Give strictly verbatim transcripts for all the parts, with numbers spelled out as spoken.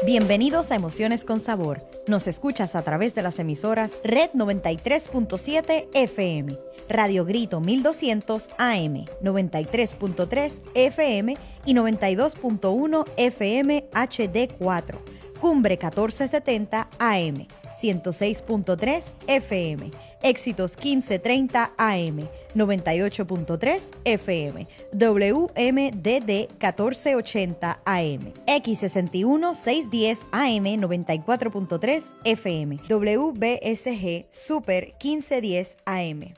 Bienvenidos a Emociones con Sabor. Nos escuchas a través de las emisoras Red noventa y tres punto siete F M, Radio Grito mil doscientos A M, noventa y tres punto tres F M y noventa y dos punto uno F M H D cuatro, Cumbre catorce setenta A M, ciento seis punto tres F M, Éxitos quince treinta A M, noventa y ocho punto tres F M, W M D D catorce ochenta A M, X sesenta y uno seiscientos diez A M, noventa y cuatro punto tres F M, W B S G Super quince diez A M.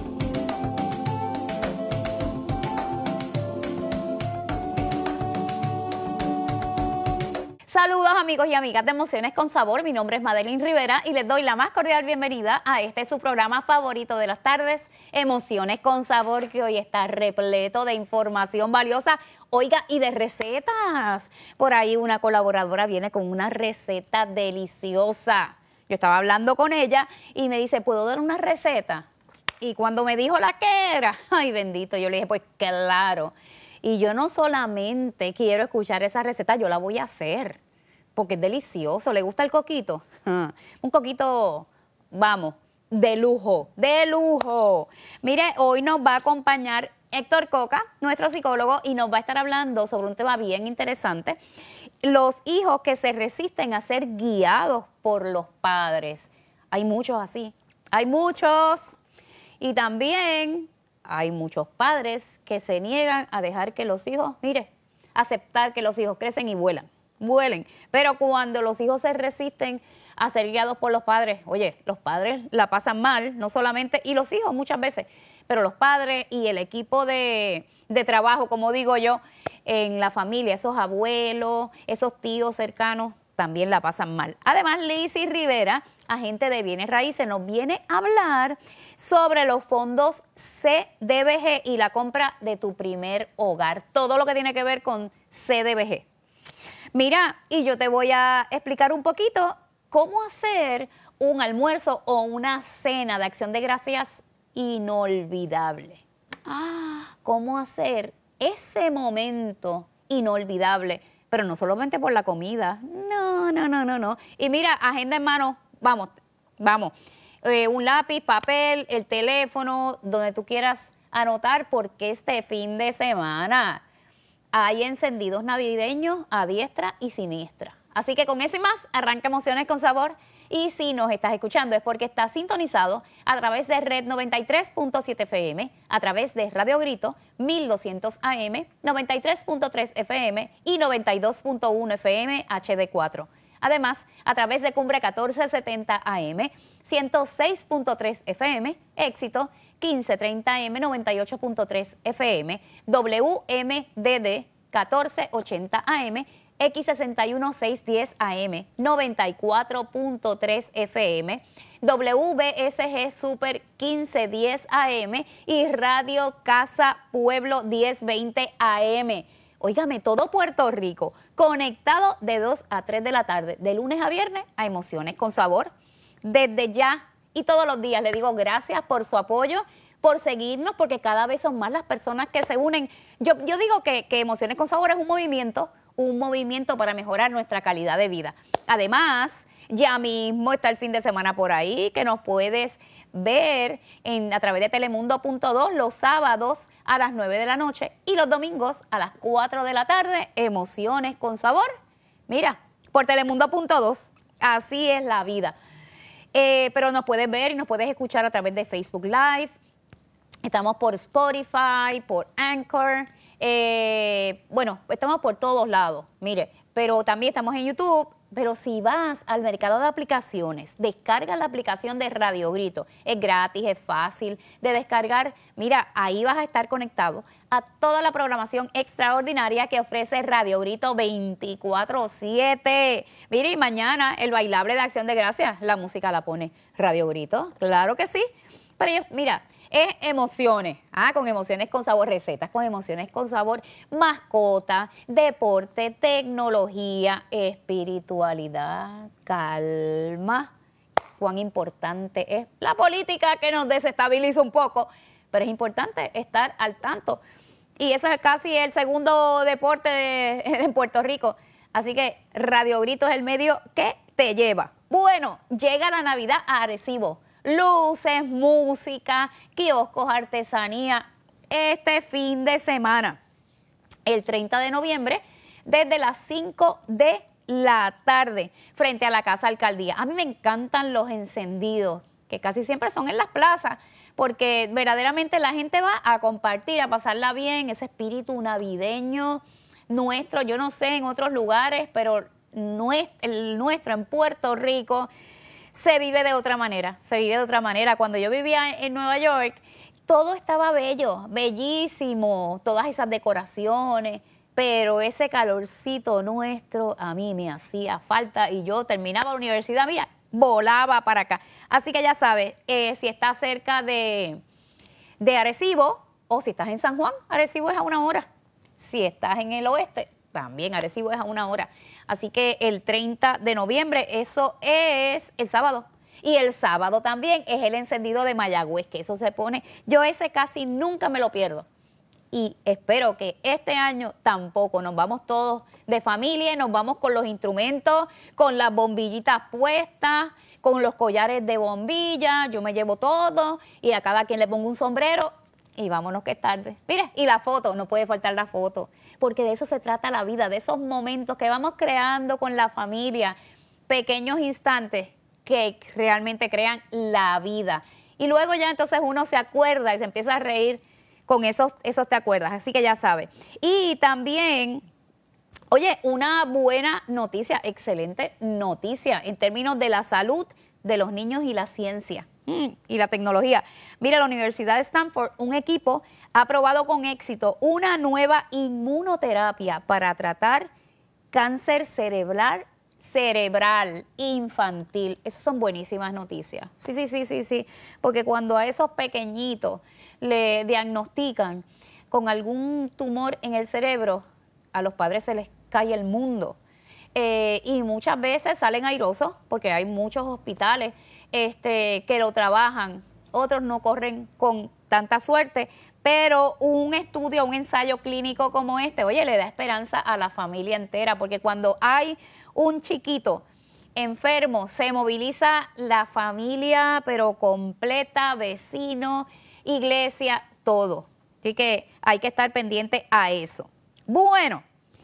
Saludos amigos y amigas de Emociones con Sabor, mi nombre es Madeline Rivera y les doy la más cordial bienvenida a este su programa favorito de las tardes, Emociones con Sabor, que hoy está repleto de información valiosa, oiga, y de recetas. Por ahí una colaboradora viene con una receta deliciosa. Yo estaba hablando con ella y me dice, ¿puedo dar una receta? Y cuando me dijo la que era, ay bendito, yo le dije, pues claro. Y yo no solamente quiero escuchar esa receta, yo la voy a hacer. Porque es delicioso. ¿Le gusta el coquito? Un coquito, vamos, de lujo, de lujo. Mire, hoy nos va a acompañar Héctor Coca, nuestro psicólogo, y nos va a estar hablando sobre un tema bien interesante. Los hijos que se resisten a ser guiados por los padres. Hay muchos así, hay muchos. Y también hay muchos padres que se niegan a dejar que los hijos, mire, aceptar que los hijos crecen y vuelan. Vuelen, pero cuando los hijos se resisten a ser guiados por los padres, oye, los padres la pasan mal, no solamente, y los hijos muchas veces, pero los padres y el equipo de, de trabajo, como digo yo, en la familia, esos abuelos, esos tíos cercanos, también la pasan mal. Además, Lizzy Rivera, agente de bienes raíces, nos viene a hablar sobre los fondos C D B G y la compra de tu primer hogar, todo lo que tiene que ver con C D B G. Mira, y yo te voy a explicar un poquito cómo hacer un almuerzo o una cena de acción de gracias inolvidable. Ah, cómo hacer ese momento inolvidable, pero no solamente por la comida. No, no, no, no, no. Y mira, agenda en mano, vamos, vamos. Eh, un lápiz, papel, el teléfono, donde tú quieras anotar, porque este fin de semana hay encendidos navideños a diestra y siniestra. Así que con eso y más, arranca Emociones con Sabor. Y si nos estás escuchando es porque estás sintonizado a través de Red noventa y tres punto siete F M, a través de Radio Grito mil doscientos A M, noventa y tres punto tres F M y noventa y dos punto uno F M H D cuatro. Además, a través de Cumbre catorce setenta A M, ciento seis punto tres F M, Éxito quince treinta A M, noventa y ocho punto tres F M, W M D D catorce ochenta A M, X sesenta y uno seiscientos diez A M, noventa y cuatro punto tres F M, W B S G Super quince diez A M y Radio Casa Pueblo diez veinte A M. Óigame, todo Puerto Rico conectado de dos a tres de la tarde, de lunes a viernes, a Emociones con Sabor. Desde ya y todos los días le digo gracias por su apoyo, por seguirnos, porque cada vez son más las personas que se unen. Yo, yo digo que, que Emociones con Sabor es un movimiento, un movimiento para mejorar nuestra calidad de vida. Además, ya mismo está el fin de semana por ahí, que nos puedes ver en, a través de telemundo punto dos los sábados a las nueve de la noche y los domingos a las cuatro de la tarde, Emociones con Sabor. Mira, por telemundo punto dos, así es la vida. Eh, pero nos puedes ver y nos puedes escuchar a través de Facebook Live. Estamos por Spotify, por Anchor. Eh, bueno, estamos por todos lados, mire. Pero también estamos en YouTube. Pero si vas al mercado de aplicaciones, descarga la aplicación de Radio Grito. Es gratis, es fácil de descargar. Mira, ahí vas a estar conectado a toda la programación extraordinaria que ofrece Radio Grito veinticuatro siete. Mire, y mañana el bailable de Acción de Gracias, la música la pone Radio Grito. Claro que sí. Pero yo, mira, es emociones, ah, con Emociones con Sabor, recetas con Emociones con Sabor, mascota, deporte, tecnología, espiritualidad, calma. Cuán importante es la política, que nos desestabiliza un poco, pero es importante estar al tanto. Y eso es casi el segundo deporte de, en Puerto Rico. Así que Radio Grito es el medio que te lleva. Bueno, llega la Navidad a Arecibo. Luces, música, kioscos, artesanía. Este fin de semana, el treinta de noviembre, desde las cinco de la tarde, frente a la Casa Alcaldía. A mí me encantan los encendidos, que casi siempre son en las plazas, porque verdaderamente la gente va a compartir, a pasarla bien, ese espíritu navideño nuestro. Yo no sé en otros lugares, pero el nuestro en Puerto Rico se vive de otra manera, se vive de otra manera. Cuando yo vivía en Nueva York, todo estaba bello, bellísimo, todas esas decoraciones, pero ese calorcito nuestro a mí me hacía falta y yo terminaba la universidad, mira, volaba para acá. Así que ya sabes, eh, si estás cerca de, de Arecibo o si estás en San Juan, Arecibo es a una hora. Si estás en el oeste, también Arecibo es a una hora. Así que el treinta de noviembre, eso es el sábado. Y el sábado también es el encendido de Mayagüez, que eso se pone, yo ese casi nunca me lo pierdo. Y espero que este año tampoco, nos vamos todos de familia, nos vamos con los instrumentos, con las bombillitas puestas, con los collares de bombilla, yo me llevo todo y a cada quien le pongo un sombrero y vámonos que es tarde. Mire, y la foto, no puede faltar la foto, porque de eso se trata la vida, de esos momentos que vamos creando con la familia, pequeños instantes que realmente crean la vida. Y luego ya entonces uno se acuerda y se empieza a reír con esos, esos te acuerdas, así que ya sabes. Y también, oye, una buena noticia, excelente noticia en términos de la salud de los niños y la ciencia mm, y la tecnología. Mira, la Universidad de Stanford, un equipo ha probado con éxito una nueva inmunoterapia para tratar cáncer cerebral cerebral infantil. Esas son buenísimas noticias. Sí, sí, sí, sí, sí. Porque cuando a esos pequeñitos le diagnostican con algún tumor en el cerebro, a los padres se les cae el mundo. Eh, y muchas veces salen airosos, porque hay muchos hospitales este, que lo trabajan. Otros no corren con tanta suerte, pero un estudio, un ensayo clínico como este, oye, le da esperanza a la familia entera, porque cuando hay un chiquito enfermo, se moviliza la familia, pero completa, vecinos, iglesia, todo. Así que hay que estar pendiente a eso. Bueno,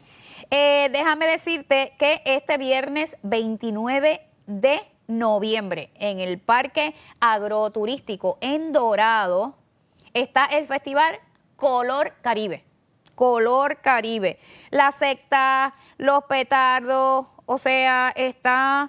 eh, déjame decirte que este viernes veintinueve de noviembre en el Parque Agroturístico en Dorado está el festival Color Caribe. Color Caribe. La secta, los petardos, o sea, está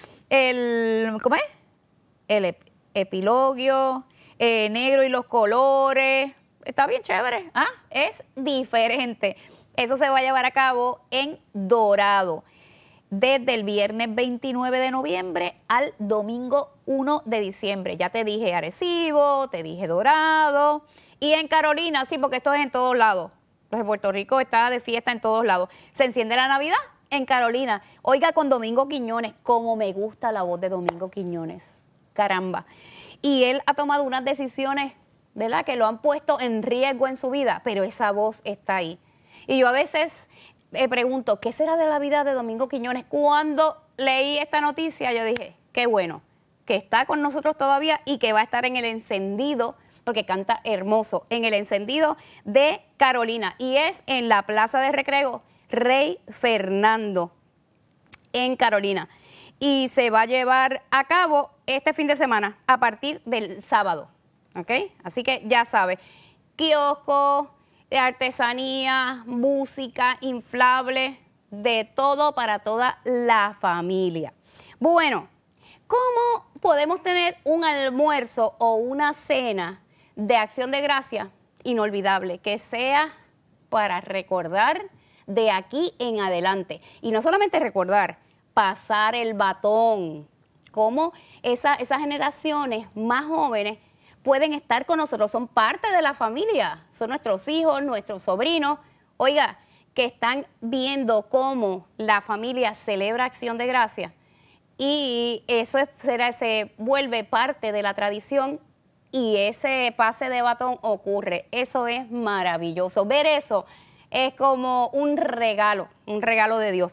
el, ¿cómo es? El ep epilogio, eh, negro y los colores. Está bien chévere, ¿ah? Es diferente. Eso se va a llevar a cabo en Dorado, desde el viernes veintinueve de noviembre al domingo uno de diciembre. Ya te dije Arecibo, te dije Dorado, y en Carolina, sí, porque esto es en todos lados. Pues Puerto Rico está de fiesta en todos lados. Se enciende la Navidad en Carolina. Oiga, con Domingo Quiñones, como me gusta la voz de Domingo Quiñones. Caramba. Y él ha tomado unas decisiones, ¿verdad?, que lo han puesto en riesgo en su vida, pero esa voz está ahí. Y yo a veces me pregunto, ¿qué será de la vida de Domingo Quiñones? Cuando leí esta noticia, yo dije, qué bueno, que está con nosotros todavía y que va a estar en el encendido, porque canta hermoso, en el encendido de Carolina. Y es en la Plaza de Recreo Rey Fernando, en Carolina. Y se va a llevar a cabo este fin de semana, a partir del sábado. ¿Ok? Así que ya sabes, kioscos, de artesanía, música, inflable, de todo para toda la familia. Bueno, ¿cómo podemos tener un almuerzo o una cena de acción de gracia inolvidable, que sea para recordar de aquí en adelante? Y no solamente recordar, pasar el batón. Cómo esa, esas generaciones más jóvenes pueden estar con nosotros, son parte de la familia, son nuestros hijos, nuestros sobrinos. Oiga, que están viendo cómo la familia celebra acción de gracia y eso es, será, se vuelve parte de la tradición y ese pase de batón ocurre. Eso es maravilloso. Ver eso es como un regalo, un regalo de Dios.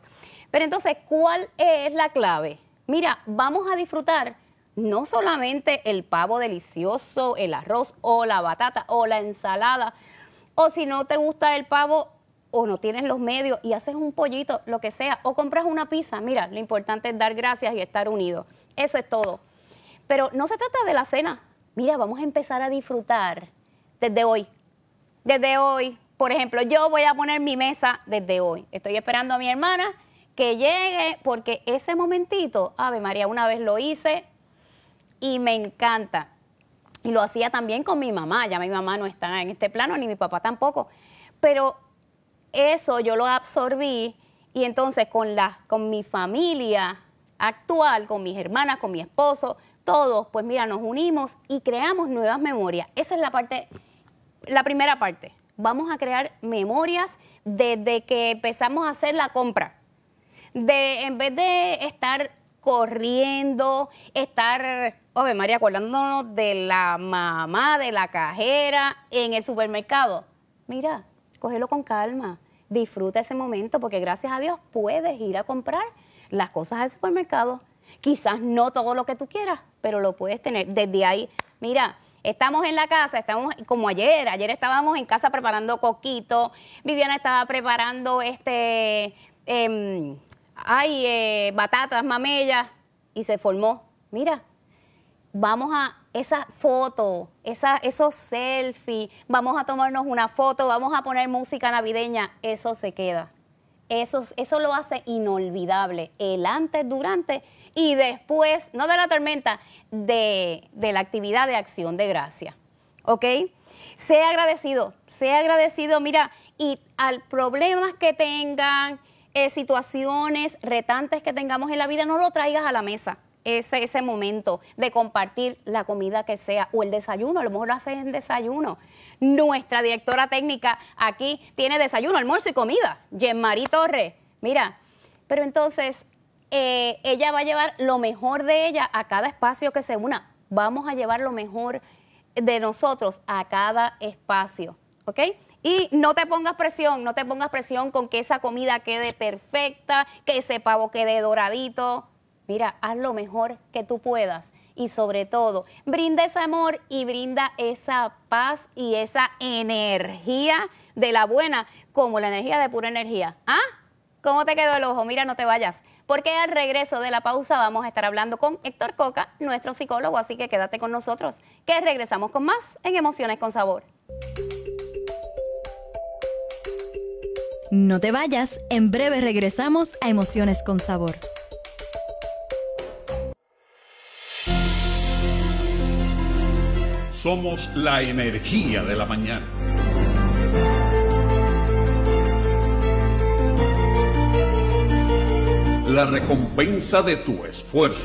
Pero entonces, ¿cuál es la clave? Mira, vamos a disfrutar no solamente el pavo delicioso, el arroz o la batata o la ensalada, o si no te gusta el pavo o no tienes los medios y haces un pollito, lo que sea, o compras una pizza. Mira, lo importante es dar gracias y estar unidos. Eso es todo. Pero no se trata de la cena. Mira, vamos a empezar a disfrutar desde hoy. Desde hoy, por ejemplo, yo voy a poner mi mesa desde hoy. Estoy esperando a mi hermana que llegue porque ese momentito, Ave María, una vez lo hice y me encanta. Y lo hacía también con mi mamá. Ya mi mamá no está en este plano, ni mi papá tampoco. Pero eso yo lo absorbí y entonces con, la, con mi familia actual, con mis hermanas, con mi esposo, todos, pues mira, nos unimos y creamos nuevas memorias. Esa es la parte, la primera parte. Vamos a crear memorias desde que empezamos a hacer la compra. De, en vez de estar corriendo, estar, Ave María, acordándonos de la mamá, de la cajera en el supermercado. Mira, cógelo con calma, disfruta ese momento porque gracias a Dios puedes ir a comprar las cosas al supermercado. Quizás no todo lo que tú quieras, pero lo puedes tener desde ahí. Mira, estamos en la casa, estamos como ayer, ayer estábamos en casa preparando coquito, Viviana estaba preparando este... Eh, Hay eh, batatas, mamellas, y se formó. Mira, vamos a esa foto, esa, esos selfies, vamos a tomarnos una foto, vamos a poner música navideña, eso se queda. Eso, eso lo hace inolvidable, el antes, durante y después, no de la tormenta, de, de la actividad de acción de gracia. ¿Ok? Sea agradecido, sea agradecido, mira, y al problemas que tengan, Eh, situaciones retantes que tengamos en la vida, no lo traigas a la mesa, ese, ese momento de compartir la comida que sea, o el desayuno, a lo mejor lo haces en desayuno. Nuestra directora técnica aquí tiene desayuno, almuerzo y comida, Jean-Marie Torres, mira, pero entonces eh, ella va a llevar lo mejor de ella a cada espacio que se una, vamos a llevar lo mejor de nosotros a cada espacio, ¿ok? Y no te pongas presión, no te pongas presión con que esa comida quede perfecta, que ese pavo quede doradito. Mira, haz lo mejor que tú puedas y sobre todo, brinda ese amor y brinda esa paz y esa energía de la buena, como la energía de pura energía. ¿Ah? ¿Cómo te quedó el ojo? Mira, no te vayas, porque al regreso de la pausa vamos a estar hablando con Héctor Coca, nuestro psicólogo, así que quédate con nosotros, que regresamos con más en Emociones con Sabor. No te vayas, en breve regresamos a Emociones con Sabor. Somos la energía de la mañana. La recompensa de tu esfuerzo.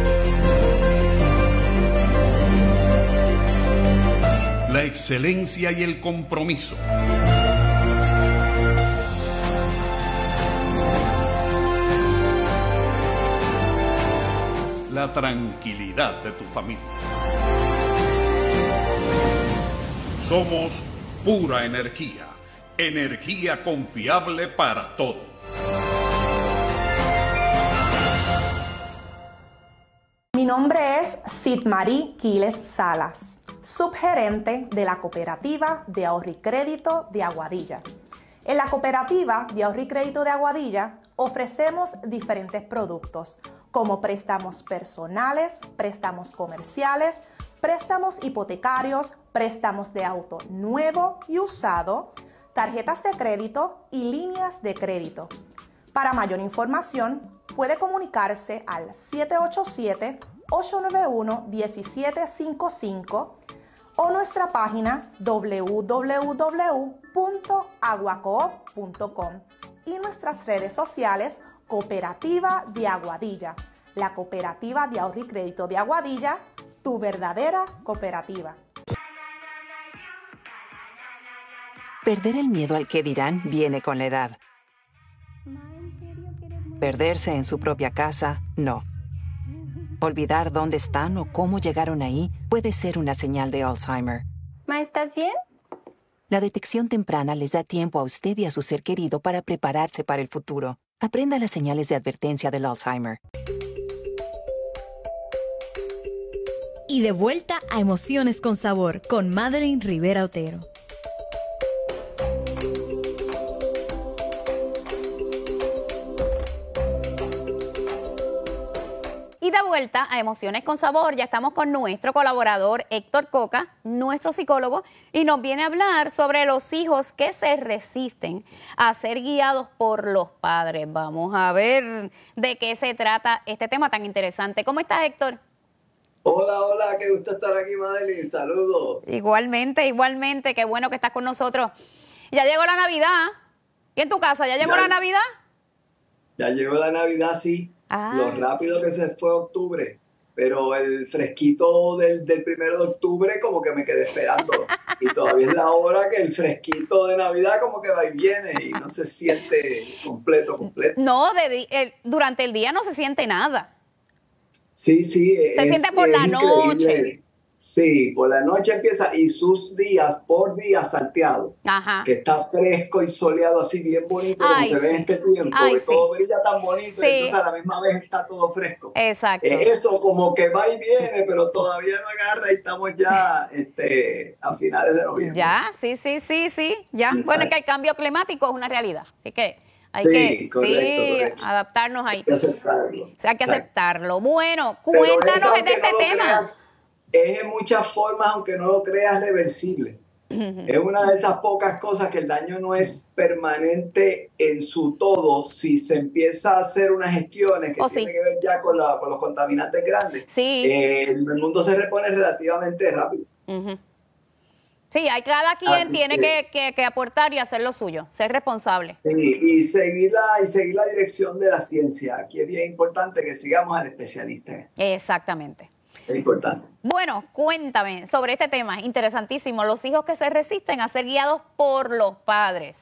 La excelencia y el compromiso. La tranquilidad de tu familia. Somos pura energía, energía confiable para todos. Mi nombre es Sidmarí Quiles Salas, subgerente de la Cooperativa de Ahorro y Crédito de Aguadilla. En la Cooperativa de Ahorro y Crédito de Aguadilla ofrecemos diferentes productos como préstamos personales, préstamos comerciales, préstamos hipotecarios, préstamos de auto nuevo y usado, tarjetas de crédito y líneas de crédito. Para mayor información, puede comunicarse al siete ocho siete, ocho nueve uno, uno siete cinco cinco o nuestra página w w w punto aguacoop punto com y nuestras redes sociales Cooperativa de Aguadilla, la Cooperativa de Ahorro y Crédito de Aguadilla, tu verdadera cooperativa. Perder el miedo al que dirán viene con la edad. Perderse en su propia casa, no. Olvidar dónde están o cómo llegaron ahí puede ser una señal de Alzheimer. ¿Ma, estás bien? La detección temprana les da tiempo a usted y a su ser querido para prepararse para el futuro. Aprenda las señales de advertencia del Alzheimer. Y de vuelta a Emociones con Sabor con Madeline Rivera Otero. Y de vuelta a Emociones con Sabor, ya estamos con nuestro colaborador Héctor Coca, nuestro psicólogo, y nos viene a hablar sobre los hijos que se resisten a ser guiados por los padres. Vamos a ver de qué se trata este tema tan interesante. ¿Cómo estás, Héctor? Hola, hola, qué gusto estar aquí, Madeline. Saludos. Igualmente, igualmente, qué bueno que estás con nosotros. Ya llegó la Navidad. ¿Y en tu casa ya llegó Ya, la Navidad? ya llegó la Navidad, sí. Ah. Lo rápido que se fue octubre. Pero el fresquito del, del primero de octubre como que me quedé esperando. Y todavía es la hora que el fresquito de Navidad como que va y viene y no se siente completo, completo. No, de di- el- durante el día no se siente nada. Sí, sí. Se siente por la noche. Sí, por la noche empieza y sus días por día salteado. Ajá. Que está fresco y soleado así bien bonito Ay, como se ve en sí. este tiempo. Ay, y sí. todo brilla tan bonito Sí. y entonces a la misma vez está todo fresco. Exacto. Eh, eso como que va y viene, pero todavía no agarra y estamos ya este, a finales de noviembre. Ya, sí, sí, sí, sí, ya. Sí, Bueno, es sí. que el cambio climático es una realidad, así que hay Sí, que correcto, sí, correcto. adaptarnos ahí. Hay que aceptarlo. O sea, hay que Exacto. aceptarlo. Bueno, Pero es, cuéntanos de aunque este no lo tema. creas, es en muchas formas, aunque no lo creas, reversible. Es una de esas pocas cosas que el daño no es permanente en su todo si se empieza a hacer unas gestiones que Oh, tienen sí. que ver ya con, la, con los contaminantes grandes. Sí. Eh, el mundo se repone relativamente rápido. Ujú. Sí, hay cada quien Así tiene que- que, que, que aportar y hacer lo suyo, ser responsable. Sí, y, seguir la, y seguir la dirección de la ciencia. Aquí es bien importante que sigamos al especialista. Exactamente. Es importante. Bueno, cuéntame sobre este tema, interesantísimo, los hijos que se resisten a ser guiados por los padres.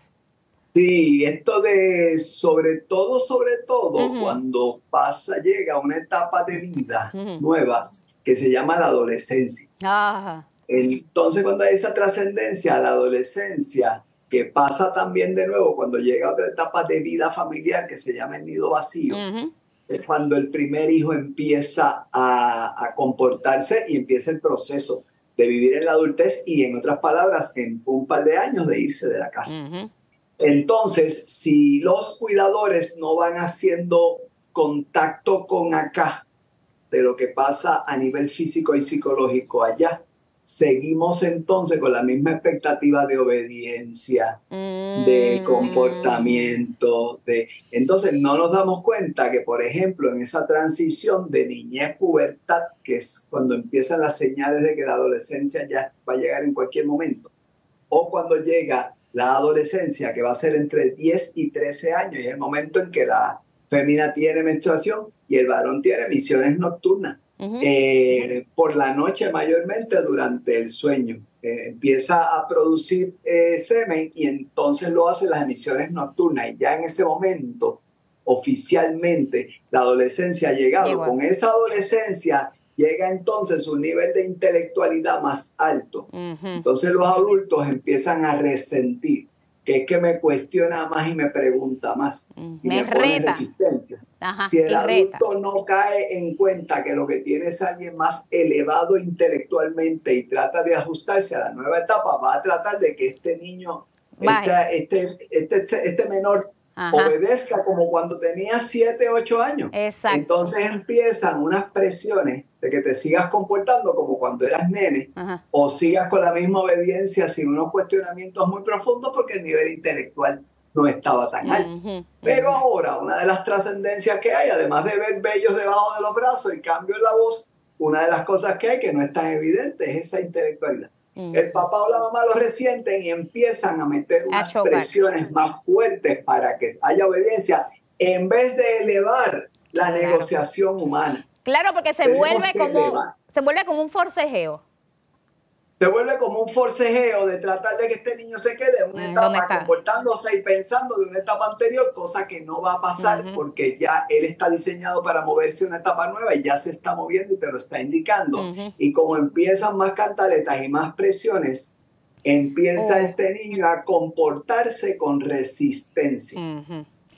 Sí, esto de sobre todo, sobre todo, Ujú. cuando pasa, llega una etapa de vida Ujú. nueva que se llama la adolescencia. Ajá. Entonces, cuando hay esa trascendencia a la adolescencia, que pasa también de nuevo cuando llega otra etapa de vida familiar que se llama el nido vacío, Ujú. es cuando el primer hijo empieza a, a comportarse y empieza el proceso de vivir en la adultez y, en otras palabras, en un par de años de irse de la casa. Ujú. Entonces, si los cuidadores no van haciendo contacto con acá de lo que pasa a nivel físico y psicológico allá, seguimos entonces con la misma expectativa de obediencia, de Mm. comportamiento, de... Entonces no nos damos cuenta que, por ejemplo, en esa transición de niñez-pubertad, que es cuando empiezan las señales de que la adolescencia ya va a llegar en cualquier momento, o cuando llega la adolescencia, que va a ser entre diez y trece años, y es el momento en que la fémina tiene menstruación y el varón tiene misiones nocturnas. Ujú. Eh, por la noche mayormente durante el sueño. Eh, empieza a producir eh, semen y entonces lo hace las emisiones nocturnas y ya en ese momento oficialmente la adolescencia ha llegado. Llegó. Con esa adolescencia llega entonces un nivel de intelectualidad más alto. Ujú. Entonces los adultos empiezan a resentir, que es que me cuestiona más y me pregunta más. Mm, Y me me, pone reta. resistencia. Ajá, Si el y reta. adulto no cae en cuenta que lo que tiene es alguien más elevado intelectualmente y trata de ajustarse a la nueva etapa, va a tratar de que este niño, Baje. este, este, este, este, este menor, Ajá. obedezca como cuando tenía siete, ocho años. Exacto. Entonces empiezan unas presiones de que te sigas comportando como cuando eras nene, Ajá. o sigas con la misma obediencia sin unos cuestionamientos muy profundos porque el nivel intelectual no estaba tan alto. Ujú. Pero ahora, una de las trascendencias que hay, además de ver vellos debajo de los brazos y cambio en la voz, una de las cosas que hay que no es tan evidente es esa intelectualidad. Ujú. El papá o la mamá lo resienten y empiezan a meter unas chocar. presiones más fuertes para que haya obediencia en vez de elevar la Claro. negociación humana. Claro, porque se Tenemos vuelve que como elevar. se vuelve como un forcejeo. Se vuelve como un forcejeo de tratar de que este niño se quede en una Mm, ¿dónde etapa está? comportándose y pensando de una etapa anterior, cosa que no va a pasar Ujú. porque ya él está diseñado para moverse a una etapa nueva y ya se está moviendo y te lo está indicando. Ujú. Y como empiezan más cantaletas y más presiones, empieza Oh. este niño a comportarse con resistencia. Ujú.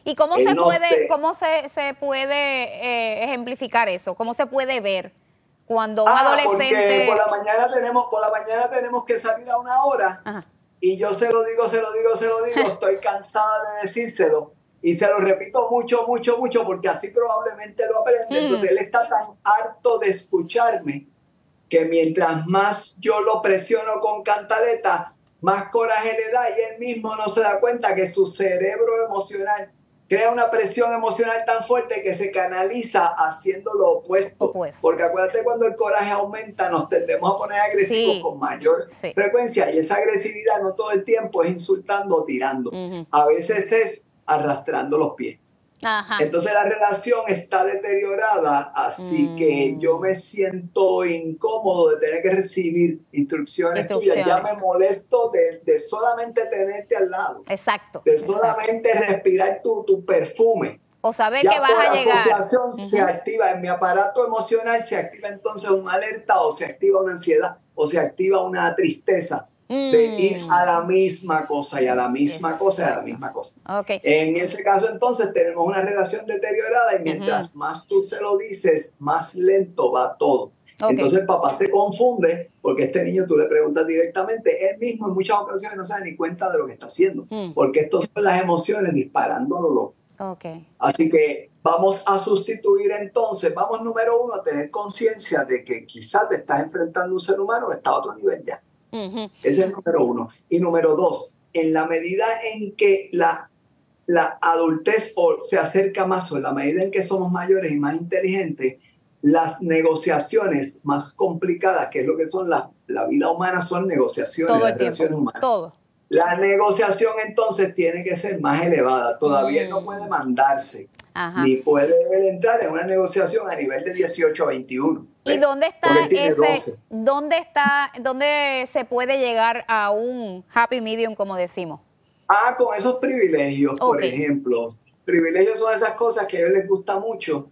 ¿Y cómo Él se no puede, se- cómo se, se puede eh, ejemplificar eso? ¿Cómo se puede ver cuando un Ah, adolescente... porque por la mañana tenemos, por la mañana tenemos que salir a una hora. Ajá. Y yo se lo digo, se lo digo, se lo digo, estoy cansada de decírselo. Y se lo repito mucho, mucho, mucho, porque así probablemente lo aprende. Mm. Entonces él está tan harto de escucharme que mientras más yo lo presiono con cantaleta, más coraje le da y él mismo no se da cuenta que su cerebro emocional crea una presión emocional tan fuerte que se canaliza haciendo lo opuesto. Opuesto. Porque acuérdate, cuando el coraje aumenta, nos tendemos a poner agresivos Sí. con mayor Sí. frecuencia. Y esa agresividad no todo el tiempo es insultando o tirando. Ujú. A veces es arrastrando los pies. Ajá. Entonces la relación está deteriorada, así Mm. que yo me siento incómodo de tener que recibir instrucciones, tuyas. Ya Instrucciones. me molesto de, de solamente tenerte al lado, Exacto. de exacto. solamente respirar tu, tu perfume. O saber Ya que vas por a llegar. asociación se Ujú. activa, en mi aparato emocional se activa entonces una alerta o se activa una ansiedad o se activa una tristeza de Mm. ir a la misma cosa y a la misma Exacto. cosa y a la misma cosa. Ok. En ese caso, entonces, tenemos una relación deteriorada y mientras Ujú. más tú se lo dices, más lento va todo. Ok. Entonces, el papá se confunde porque este niño tú le preguntas directamente, él mismo en muchas ocasiones no se da ni cuenta de lo que está haciendo, Mm. porque estas son las emociones disparándolo loco. Ok. Así que vamos a sustituir entonces, vamos número uno a tener conciencia de que quizás te estás enfrentando a un ser humano que está a otro nivel ya. Ujú. Ese es el número uno. Y número dos, en la medida en que la, la adultez o se acerca más o en la medida en que somos mayores y más inteligentes, las negociaciones más complicadas, que es lo que son la, la vida humana, son negociaciones, Todo las el relaciones tiempo. humanas. Todo. La negociación entonces tiene que ser más elevada. Todavía él no Mm. puede mandarse, Ajá. ni puede él entrar en una negociación a nivel de dieciocho a veintiuno. ¿Y ¿Ves? dónde está Porque él tiene ese, doce. dónde está, dónde se puede llegar a un happy medium, como decimos? Ah, con esos privilegios, por Ok. ejemplo. Privilegios son esas cosas que a ellos les gusta mucho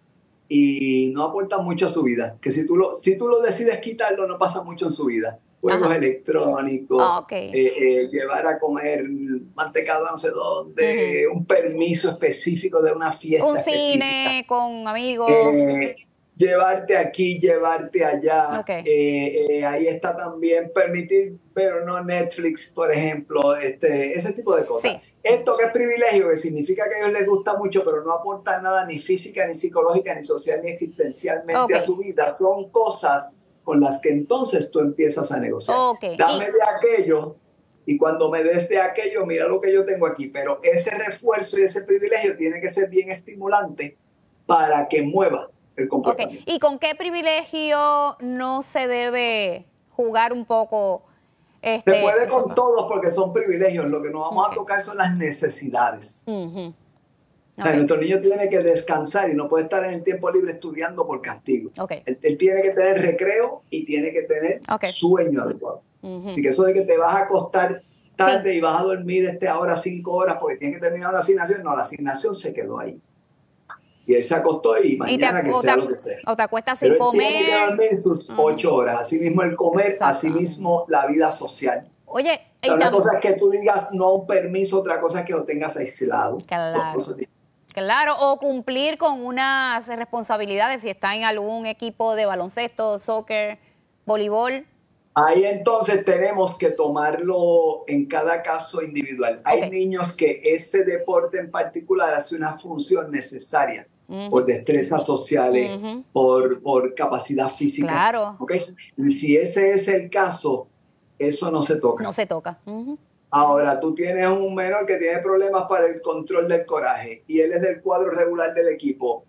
y no aportan mucho a su vida. Que si tú lo, si tú lo decides quitarlo, no pasa mucho en su vida. Juegos Ajá. electrónicos, Ah, ok. eh, eh, llevar a comer mantecado no sé dónde, un permiso específico de una fiesta Un específica. cine con amigos. Eh, llevarte aquí, llevarte allá. Ok. Eh, eh, ahí está también permitir, pero no Netflix, por ejemplo, este, ese tipo de cosas. Sí. Esto que es privilegio, que significa que a ellos les gusta mucho, pero no aporta nada ni física, ni psicológica, ni social, ni existencialmente Ok. a su vida, son cosas con las que entonces tú empiezas a negociar. Ok. Dame Y- de aquello, y cuando me des de aquello, mira lo que yo tengo aquí. Pero ese refuerzo y ese privilegio tiene que ser bien estimulante para que mueva el Ok. comportamiento. ¿Y con qué privilegio no se debe jugar un poco? Este, Se puede esa con parte? todos porque son privilegios. Lo que nos vamos Ok. a tocar son las necesidades. Ujú. O sea, Ok. nuestro niño tiene que descansar y no puede estar en el tiempo libre estudiando por castigo. Ok. Él, él tiene que tener recreo y tiene que tener Ok. sueño adecuado. Ujú. Así que eso de que te vas a acostar tarde y vas a dormir este ahora cinco horas porque tienes que terminar la asignación, no, la asignación se quedó ahí. Y él se acostó y Y te, mañana que o, sea te, lo que sea. o te acuestas sin Pero él tiene que comer. dormir sus Ujú. ocho horas. Así mismo el comer, Exacto. así mismo la vida social. Oye, O sea, y una tam- cosa es que tú digas no un permiso, otra cosa es que lo tengas aislado. Claro. Dos cosas diferentes. claro, o cumplir con unas responsabilidades si está en algún equipo de baloncesto, soccer, voleibol. Ahí entonces tenemos que tomarlo en cada caso individual. Hay Ok. niños que ese deporte en particular hace una función necesaria Ujú. por destrezas sociales, Ujú. por, por capacidad física. Claro. ¿Ok? Y si ese es el caso, eso no se toca. No se toca. Ujú. Ahora, tú tienes un menor que tiene problemas para el control del coraje y él es del cuadro regular del equipo.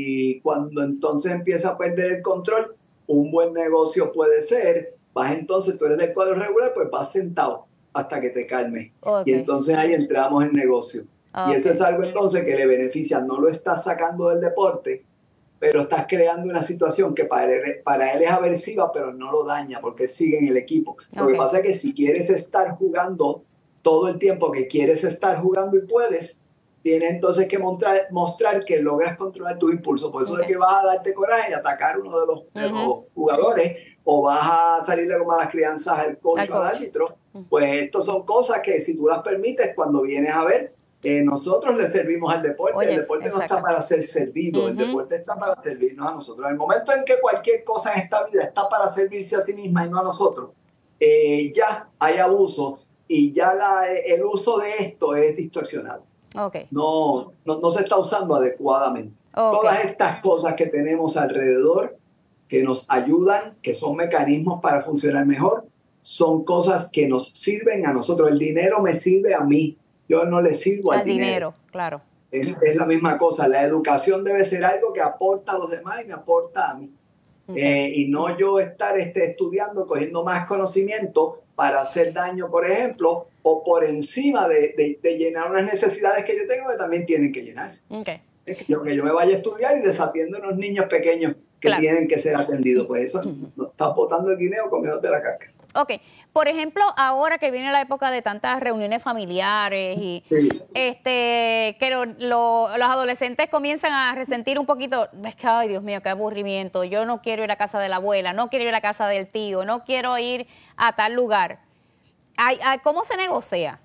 Y cuando entonces empieza a perder el control, un buen negocio puede ser, vas entonces, tú eres del cuadro regular, pues vas sentado hasta que te calmes. Ok. Y entonces ahí entramos en negocio. Y eso Ok. es algo entonces que le beneficia. No lo estás sacando del deporte, pero estás creando una situación que para él, para él es aversiva, pero no lo daña porque él sigue en el equipo. Lo Ok. que pasa es que si quieres estar jugando todo el tiempo que quieres estar jugando y puedes, tienes entonces que mostrar, mostrar que logras controlar tus impulsos. Por eso Ok. es que vas a darte coraje y atacar uno de los, de Ujú. los jugadores, o vas a salirle como a las crianzas al coach Al o al coach. árbitro. Pues estas son cosas que si tú las permites, cuando vienes a ver, Eh, nosotros le servimos al deporte, Oye, el deporte exacto. no está para ser servido, Uh-huh. el deporte está para servirnos a nosotros. En el momento en que cualquier cosa en esta vida está para servirse a sí misma y no a nosotros, eh, ya hay abuso y ya la, el uso de esto es distorsionado. Okay. No, no, no se está usando adecuadamente. Okay. Todas estas cosas que tenemos alrededor, que nos ayudan, que son mecanismos para funcionar mejor, son cosas que nos sirven a nosotros. El dinero me sirve a mí, yo no le sirvo al, al dinero. dinero. Claro. Es, es la misma cosa. La educación debe ser algo que aporta a los demás y me aporta a mí. Okay. Eh, y no yo estar este, estudiando, cogiendo más conocimiento para hacer daño, por ejemplo, o por encima de, de, de llenar unas necesidades que yo tengo que también tienen que llenarse. Okay. Es que yo, que yo me vaya a estudiar y desatiendo a unos niños pequeños que claro. tienen que ser atendidos. Pues eso, uh-huh. no estás botando el guineo comiéndote la caca. Ok, por ejemplo, ahora que viene la época de tantas reuniones familiares y sí. este que lo, lo, los adolescentes comienzan a resentir un poquito, es que, ay Dios mío, qué aburrimiento, yo no quiero ir a casa de la abuela, no quiero ir a casa del tío, no quiero ir a tal lugar. Ay, ay, ¿cómo se negocia?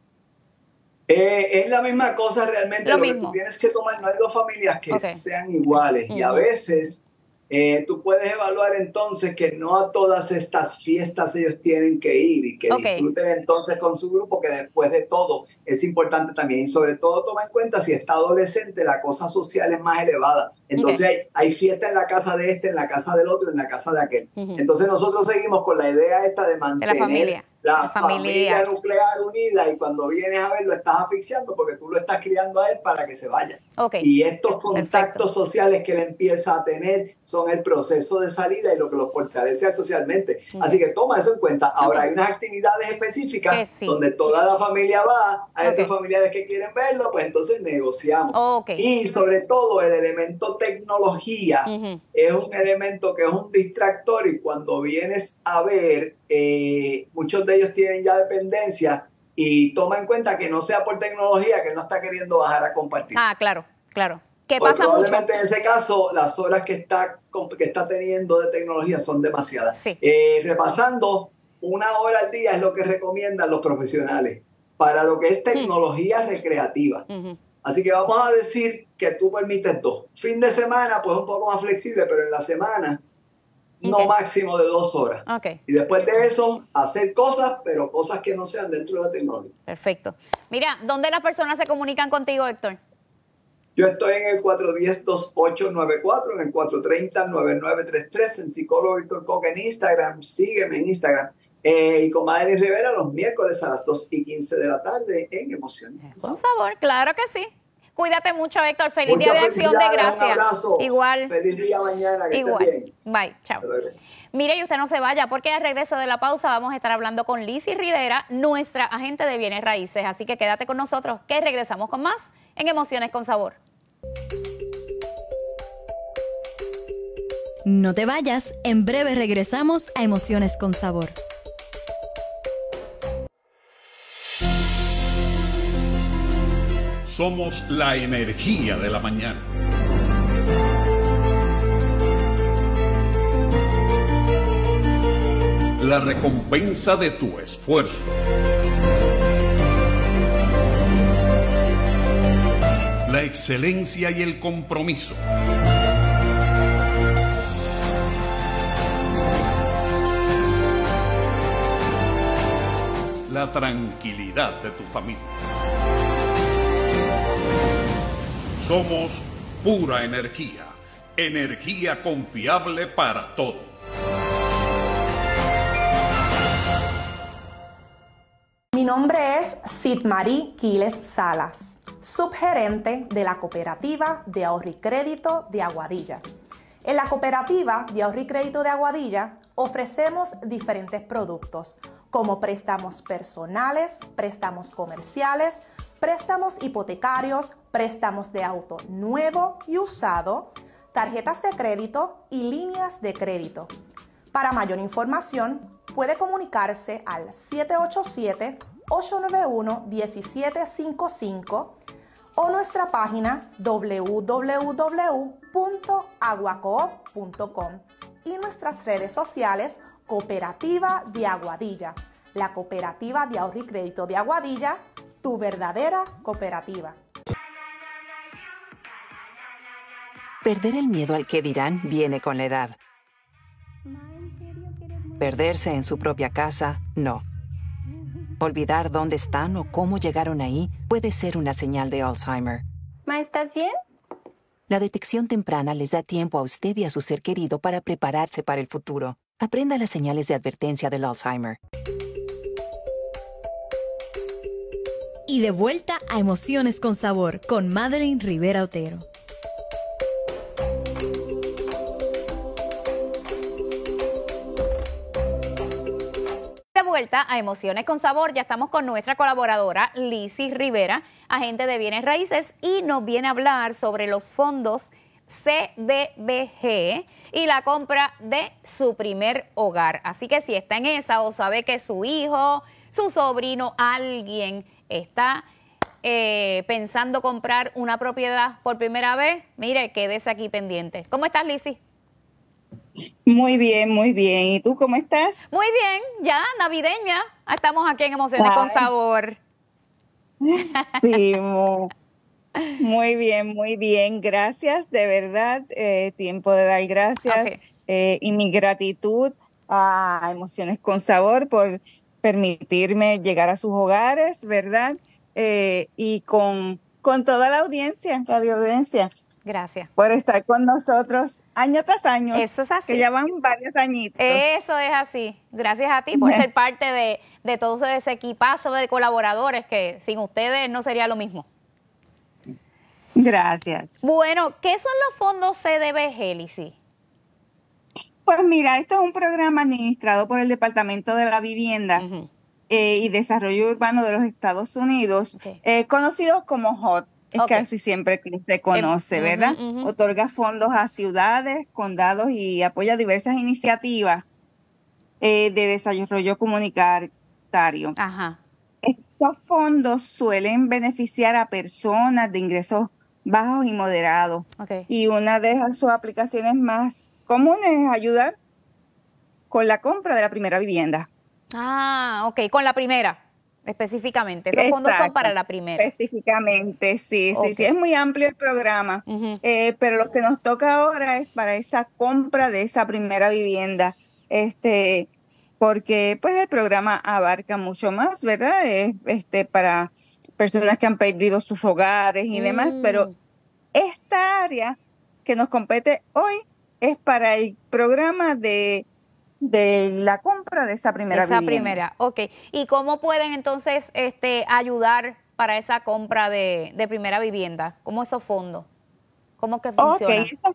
Eh, es la misma cosa realmente, lo, lo mismo. que tú tienes que tomar, no hay dos familias que okay. sean iguales uh-huh. y a veces... Eh, tú puedes evaluar entonces que no a todas estas fiestas ellos tienen que ir y que okay. disfruten entonces con su grupo, que después de todo es importante también. Y sobre todo toma en cuenta si está adolescente, la cosa social es más elevada. Entonces okay. hay, hay fiesta en la casa de este, en la casa del otro, en la casa de aquel. Uh-huh. Entonces nosotros seguimos con la idea esta de mantener... De la familia. La, la familia. familia nuclear unida y cuando vienes a ver lo estás asfixiando porque tú lo estás criando a él para que se vaya. Okay. Y estos contactos Perfecto. sociales que él empieza a tener son el proceso de salida y lo que los fortalece socialmente. Okay. Así que toma eso en cuenta. Ahora okay. hay unas actividades específicas sí. donde toda la familia va, hay okay. otros familiares que quieren verlo, pues entonces negociamos. Okay. Y sobre todo el elemento tecnología uh-huh. es un elemento que es un distractor y cuando vienes a ver, eh, muchos de ellos tienen ya dependencia y toma en cuenta que no sea por tecnología que él no está queriendo bajar a compartir. Ah, claro, claro. ¿Qué pues pasa probablemente mucho? En ese caso las horas que está, que está teniendo de tecnología son demasiadas. Sí. Eh, repasando, una hora al día es lo que recomiendan los profesionales para lo que es tecnología uh-huh. recreativa. Uh-huh. Así que vamos a decir que tú permites dos. Fin de semana, pues un poco más flexible, pero en la semana no okay. máximo de dos horas. Okay. Y después de eso, hacer cosas, pero cosas que no sean dentro de la tecnología. Perfecto. Mira, ¿dónde las personas se comunican contigo, Héctor? Yo estoy en el cuatro uno cero, dos ocho nueve cuatro, en el cuatro tres cero, nueve nueve tres tres, en Psicólogo Héctor Coca en Instagram. Sígueme en Instagram. Eh, y con Madeline Rivera los miércoles a las dos y quince de la tarde en Emociones. Con sabor, claro que sí. Cuídate mucho, Héctor. Feliz Muchas día de Acción de Gracias. Un abrazo. Igual. Feliz día mañana. Que Igual. estés bien. Bye. Chao. Mire, y usted no se vaya, porque al regreso de la pausa vamos a estar hablando con Lizzy Rivera, nuestra agente de bienes raíces. Así que quédate con nosotros, que regresamos con más en Emociones con Sabor. No te vayas, en breve regresamos a Emociones con Sabor. Somos la energía de la mañana. La recompensa de tu esfuerzo. La excelencia y el compromiso. La tranquilidad de tu familia. Somos pura energía, energía confiable para todos. Mi nombre es Sidmarí Quiles Salas, subgerente de la Cooperativa de Ahorro y Crédito de Aguadilla. En la Cooperativa de Ahorro y Crédito de Aguadilla ofrecemos diferentes productos como préstamos personales, préstamos comerciales, préstamos hipotecarios, préstamos de auto nuevo y usado, tarjetas de crédito y líneas de crédito. Para mayor información, puede comunicarse al siete ocho siete, ocho nueve uno, uno siete cinco cinco o nuestra página w w w punto aguacoop punto com y nuestras redes sociales Cooperativa de Aguadilla, la Cooperativa de Ahorro y Crédito de Aguadilla tu verdadera cooperativa. Perder el miedo al que dirán viene con la edad. Perderse en su propia casa, no. Olvidar dónde están o cómo llegaron ahí puede ser una señal de Alzheimer. Ma, ¿estás bien? La detección temprana les da tiempo a usted y a su ser querido para prepararse para el futuro. Aprenda las señales de advertencia del Alzheimer. Y de vuelta a Emociones con Sabor con Madeline Rivera Otero. De vuelta a Emociones con Sabor, ya estamos con nuestra colaboradora Lizzy Rivera, agente de bienes raíces, y nos viene a hablar sobre los fondos C D B G y la compra de su primer hogar. Así que si está en esa o sabe que su hijo, su sobrino, alguien está eh, pensando comprar una propiedad por primera vez, mire, quédese aquí pendiente. ¿Cómo estás, Lizzy? Muy bien, muy bien. ¿Y tú cómo estás? Muy bien, ya navideña. Estamos aquí en Emociones Ay. con Sabor. Sí, muy, muy bien, muy bien. Gracias, de verdad. Eh, tiempo de dar gracias okay. eh, y mi gratitud a Emociones con Sabor por permitirme llegar a sus hogares, ¿verdad? Eh, y con, con toda la audiencia, radio audiencia. Gracias. Por estar con nosotros año tras año. Eso es así. Que ya van varios añitos. Eso es así. Gracias a ti por ser parte de, de todo ese equipazo de colaboradores que sin ustedes no sería lo mismo. Gracias. Bueno, ¿qué son los fondos C D B G, Lizzy? Pues mira, esto es un programa administrado por el Departamento de la Vivienda uh-huh. eh, y Desarrollo Urbano de los Estados Unidos, okay. eh, conocidos como H O T. Es okay. casi siempre que se conoce, eh, ¿verdad? Uh-huh, uh-huh. Otorga fondos a ciudades, condados y apoya diversas iniciativas eh, de desarrollo comunitario. Ajá. Estos fondos suelen beneficiar a personas de ingresos bajos y moderados. Okay. Y una de sus aplicaciones más comunes es ayudar con la compra de la primera vivienda. Ah, ok, con la primera. Específicamente, esos Exacto. fondos son para la primera. Específicamente, sí, okay. sí, sí, es muy amplio el programa, uh-huh. eh, pero lo que nos toca ahora es para esa compra de esa primera vivienda, este, porque pues el programa abarca mucho más, ¿verdad? Es este para personas que han perdido sus hogares y mm. demás, pero esta área que nos compete hoy es para el programa de de la compra de esa primera esa vivienda. primera, ok. ¿Y cómo pueden entonces este ayudar para esa compra de, de primera vivienda? ¿Cómo esos fondos? ¿Cómo que funciona? Ok, esa,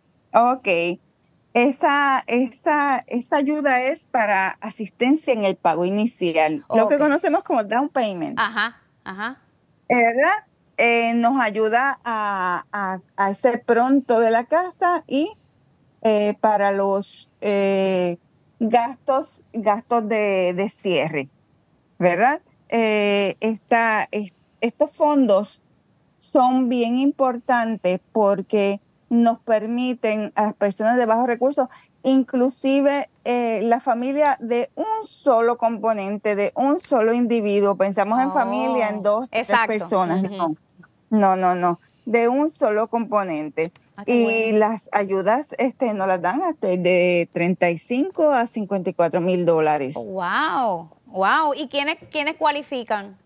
okay. Esa, esa, esa ayuda es para asistencia en el pago inicial, okay. lo que conocemos como down payment. Ajá, ajá. ¿Verdad? Eh, nos ayuda a, a, a ese pronto de la casa y eh, para los eh, gastos gastos de, de cierre, ¿verdad? Eh, esta, es, estos fondos son bien importantes porque nos permiten a las personas de bajos recursos, inclusive eh, la familia de un solo componente, de un solo individuo, pensamos oh, en familia, en dos, exacto. tres personas, uh-huh. no. No, no, no, de un solo componente. Ah, y bueno. las ayudas este, nos las dan hasta de treinta y cinco a cincuenta y cuatro mil dólares. Oh, wow, wow. ¿Y quiénes, quiénes cualifican?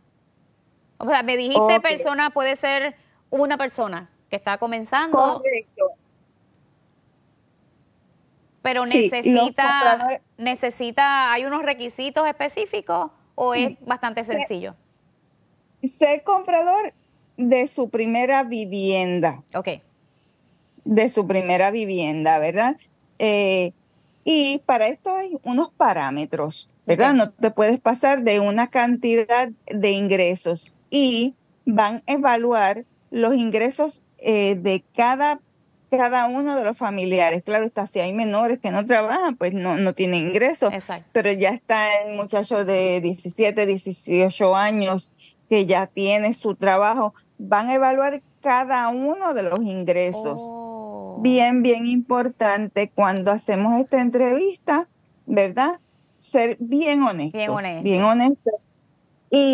O sea, me dijiste okay. persona, puede ser una persona que está comenzando. Correcto. Pero sí, necesita, necesita, ¿hay unos requisitos específicos o es sí. bastante sencillo? Ser comprador de su primera vivienda. Ok. De su primera vivienda, ¿verdad? Eh, y para esto hay unos parámetros, ¿verdad? Okay. No te puedes pasar de una cantidad de ingresos y van a evaluar los ingresos eh, de cada, cada uno de los familiares. Claro está, si hay menores que no trabajan, pues no, no tienen ingresos. Exacto. Pero ya está el muchacho de diecisiete, dieciocho años que ya tiene su trabajo, van a evaluar cada uno de los ingresos. Oh. Bien, bien importante cuando hacemos esta entrevista, ¿verdad? Ser bien honestos. Bien honestos. Bien honestos. Y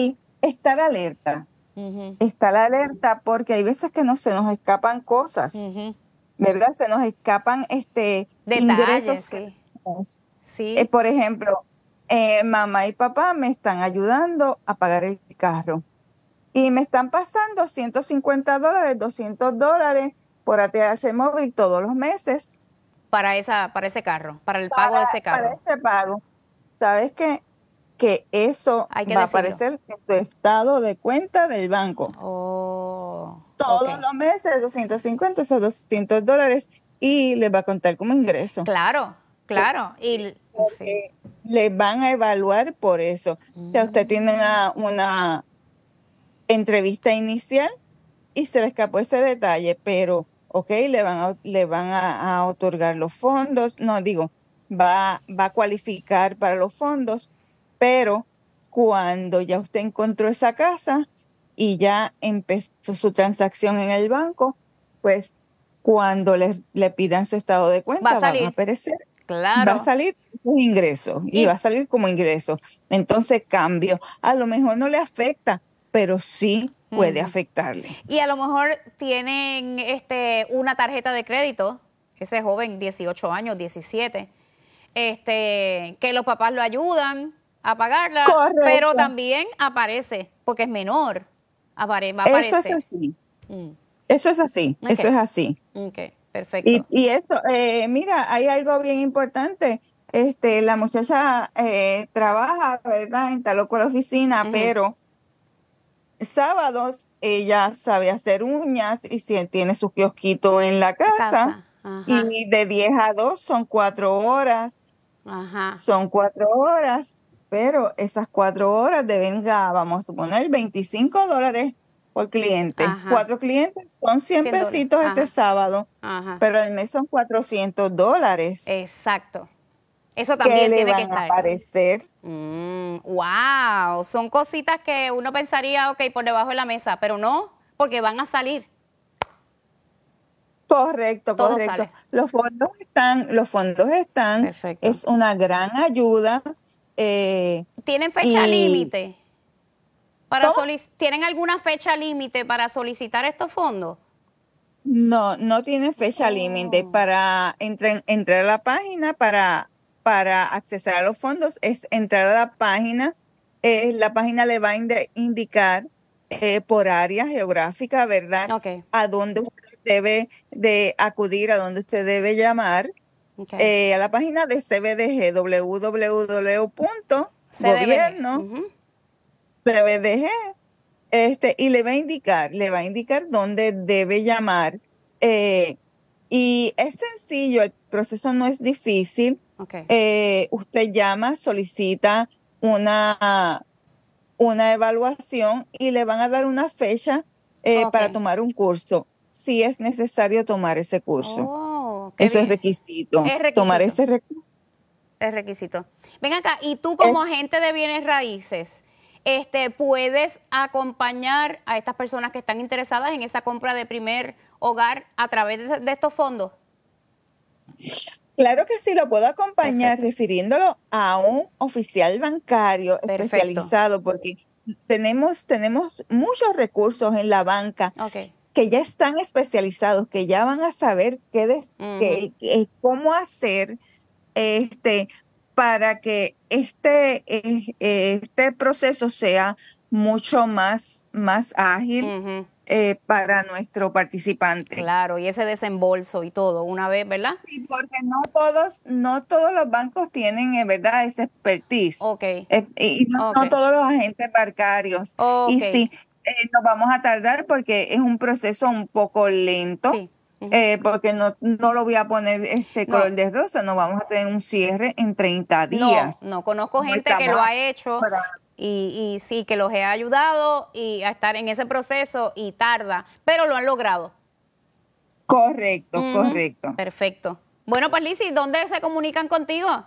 estar alerta. Uh-huh. Estar alerta porque hay veces que no se nos escapan cosas, uh-huh. ¿verdad? Se nos escapan este Detalles, ingresos. Sí. Que, sí. Eh, por ejemplo, eh, mamá y papá me están ayudando a pagar el carro y me están pasando ciento cincuenta dólares, doscientos dólares por A T H móvil todos los meses. Para, esa, para ese carro, para el para, pago de ese carro. Para ese pago. ¿Sabes qué? Que eso Hay que va decirlo. a aparecer en tu estado de cuenta del banco. Oh, Todos okay. los meses, doscientos cincuenta, esos doscientos dólares, y les va a contar como ingreso. Claro, claro. Y sí. les van a evaluar por eso. Mm. O sea, usted tiene una, una entrevista inicial y se le escapó ese detalle, pero, ok, le van a, le van a, a otorgar los fondos, no digo, va, va a cualificar para los fondos, pero cuando ya usted encontró esa casa y ya empezó su transacción en el banco, pues cuando le, le pidan su estado de cuenta, va a salir. van a aparecer. Claro. Va a salir un ingreso y, y va a salir como ingreso. Entonces, cambio. A lo mejor no le afecta, pero sí puede uh-huh. afectarle. Y a lo mejor tienen este una tarjeta de crédito, ese joven, dieciocho años, diecisiete, este, que los papás lo ayudan a pagarla, Correcto. Pero también aparece, porque es menor, apare, va a aparecer. Eso es así. Mm. Eso es así, okay. Eso es así. Okay. Perfecto. Y, y esto, eh, mira, hay algo bien importante. Este, la muchacha eh, trabaja, ¿verdad? En tal o cual oficina, uh-huh. pero sábados ella sabe hacer uñas y si tiene su kiosquito en la casa. casa. Uh-huh. Y de diez a dos son cuatro horas. Uh-huh. Son cuatro horas, pero esas cuatro horas deben, vamos a suponer, veinticinco dólares por cliente. Ajá. Cuatro clientes son cien pesitos ese sábado, Ajá. pero al mes son cuatrocientos dólares. Exacto. Eso también que tiene le van que estar. A aparecer. Mm, wow, son cositas que uno pensaría, ok, por debajo de la mesa, pero no, porque van a salir. Correcto, Todo correcto. Sale. Los fondos están, los fondos están. Perfecto. Es una gran ayuda. Eh, ¿Tienen fecha y... límite? Para solic- ¿Tienen alguna fecha límite para solicitar estos fondos? No, no tienen fecha oh. límite. Para entrar, entrar a la página, para, para accesar a los fondos, es entrar a la página. Eh, la página le va a ind- indicar eh, por área geográfica, ¿verdad? Okay. A dónde usted debe de acudir, a dónde usted debe llamar. Okay. Eh, a la página de C B D G, doble u doble u doble u punto gobierno. Uh-huh. C B D G, este, y le va a indicar, le va a indicar dónde debe llamar. Eh, y es sencillo, el proceso no es difícil. Okay. Eh, usted llama, solicita una, una evaluación y le van a dar una fecha eh, okay. para tomar un curso, si es necesario tomar ese curso. Oh, Eso es requisito, es requisito. Tomar ese requisito. Es requisito. Ven acá, y tú como es, agente de bienes raíces, Este, ¿puedes acompañar a estas personas que están interesadas en esa compra de primer hogar a través de, de estos fondos? Claro que sí, lo puedo acompañar. Perfecto. Refiriéndolo a un oficial bancario Perfecto. Especializado, porque tenemos, tenemos muchos recursos en la banca okay. que ya están especializados, que ya van a saber qué des, uh-huh. que, que, cómo hacer este para que este, este proceso sea mucho más, más ágil uh-huh. eh, para nuestro participante. Claro, y ese desembolso y todo, una vez, ¿verdad? Sí, porque no todos, no todos los bancos tienen, en verdad, ese expertise. Okay. Eh, y no, okay. no todos los agentes bancarios. Okay. Y sí, eh, nos vamos a tardar porque es un proceso un poco lento. Sí. Uh-huh. Eh, porque no, no lo voy a poner este color no. de rosa, no vamos a tener un cierre en treinta días. No, no conozco gente que lo ha hecho para... y, y sí, que los he ayudado y a estar en ese proceso y tarda, pero lo han logrado. Correcto, uh-huh. correcto. Perfecto. Bueno, pues Lizzy, ¿dónde se comunican contigo?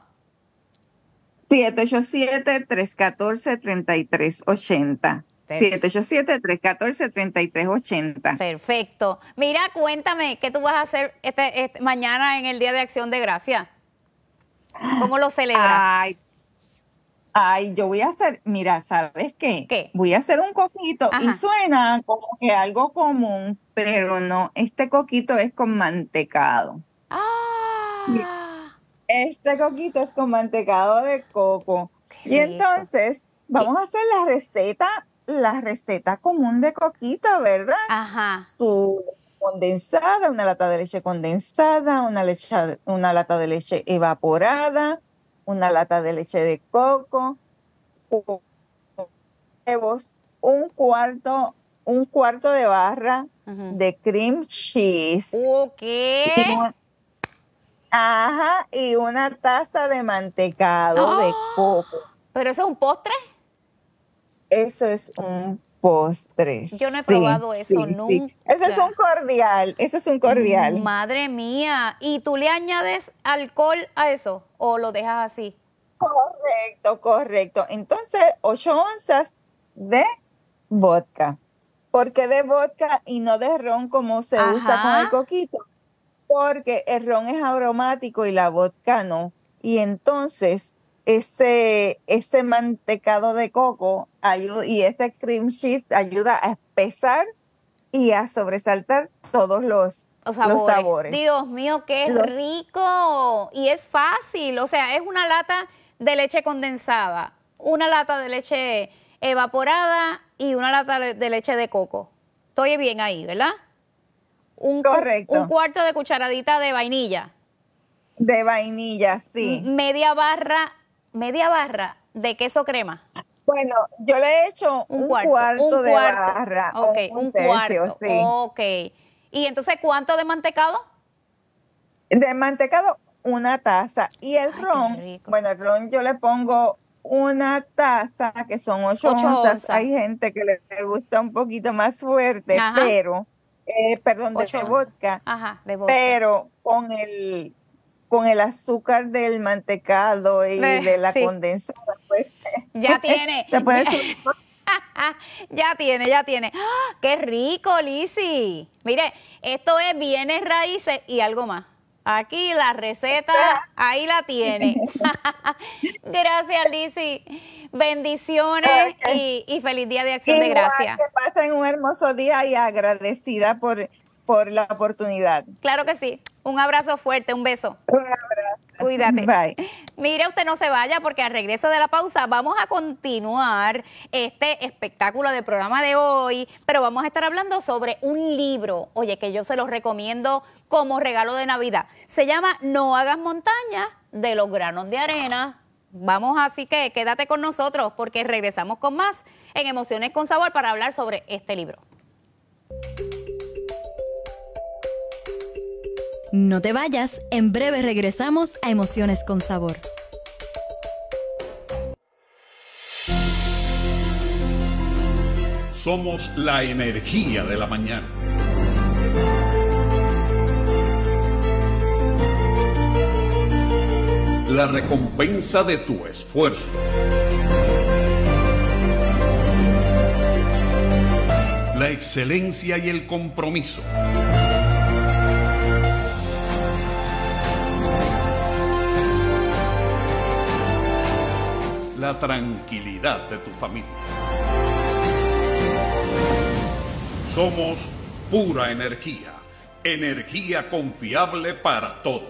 siete ocho siete, tres uno cuatro, tres tres ocho cero. siete ocho siete, tres uno cuatro, tres tres ocho cero. Perfecto. Mira, cuéntame, ¿qué tú vas a hacer este, este mañana en el Día de Acción de Gracias? ¿Cómo lo celebras? Ay, Ay, yo voy a hacer, mira, ¿sabes qué? ¿Qué? Voy a hacer un coquito Ajá. y suena como que algo común, pero no, este coquito es con mantecado. Ah, Este coquito es con mantecado de coco. qué Y rico. entonces vamos a hacer la receta, la receta común de coquito, ¿verdad? Ajá. Su condensada, una lata de leche condensada, una, leche, una lata de leche evaporada, una lata de leche de coco, huevos, un cuarto, un cuarto de barra Ujú. de cream cheese. ¿O Y qué? un- ajá, y una taza de mantecado de ¡Ah! coco. ¿Pero eso es un postre? Eso es un postre. Yo no he sí, probado eso sí, sí. nunca. Eso es un cordial, eso es un cordial. Madre mía. ¿Y tú le añades alcohol a eso o lo dejas así? Correcto, correcto. Entonces, ocho onzas de vodka. ¿Por qué de vodka y no de ron como se usa con Ajá. el coquito? Porque el ron es aromático y la vodka no. Y entonces, ese, ese mantecado de coco ayu- y ese cream cheese ayuda a espesar y a sobresaltar todos los, Los los sabores. sabores. Dios mío, qué Los- rico. Y es fácil. O sea, es una lata de leche condensada, una lata de leche evaporada y una lata de, de leche de coco. Estoy bien ahí, ¿verdad? Un, cu- Correcto. un cuarto de cucharadita de vainilla. De vainilla, sí. M- Media barra, media barra de queso crema. Bueno, yo le he hecho Un un, cuarto. cuarto, un de cuarto. barra. o Ok, un, un tercio, cuarto. sí. Ok. ¿Y entonces cuánto de mantecado? De mantecado, una taza. Y el Ay, qué ron, rico. bueno, el ron yo le pongo una taza, que son ocho, Ocho onzas. onzas. Hay gente que le, le gusta un poquito más fuerte, Ajá. pero, eh, perdón, de, Ocho de onzas. vodka, Ajá, de vodka. pero con el, con el azúcar del mantecado y Eh, de la sí. condensada, pues Ya tiene. te puedes ya, subir. ya tiene, ya tiene. ¡Ah! ¡Qué rico, Lizzy! Mire, esto es bienes raíces y algo más. Aquí la receta, ahí la tiene. Gracias, Lizzy. Bendiciones Ok. y, y feliz Día de Acción de Igual, Gracias. que pasen un hermoso día y agradecida por, por la oportunidad. Claro que sí. Un abrazo fuerte, un beso. Un abrazo. Cuídate. Bye. Mire, usted no se vaya porque al regreso de la pausa vamos a continuar este espectáculo del programa de hoy, pero vamos a estar hablando sobre un libro, oye, que yo se los recomiendo como regalo de Navidad. Se llama No hagas montaña, de los granos de arena. Vamos, así que quédate con nosotros porque regresamos con más en Emociones con Sabor para hablar sobre este libro. No te vayas, en breve regresamos a Emociones con Sabor. Somos la energía de la mañana. La recompensa de tu esfuerzo. La excelencia y el compromiso. La tranquilidad de tu familia. Somos pura energía, energía confiable para todos.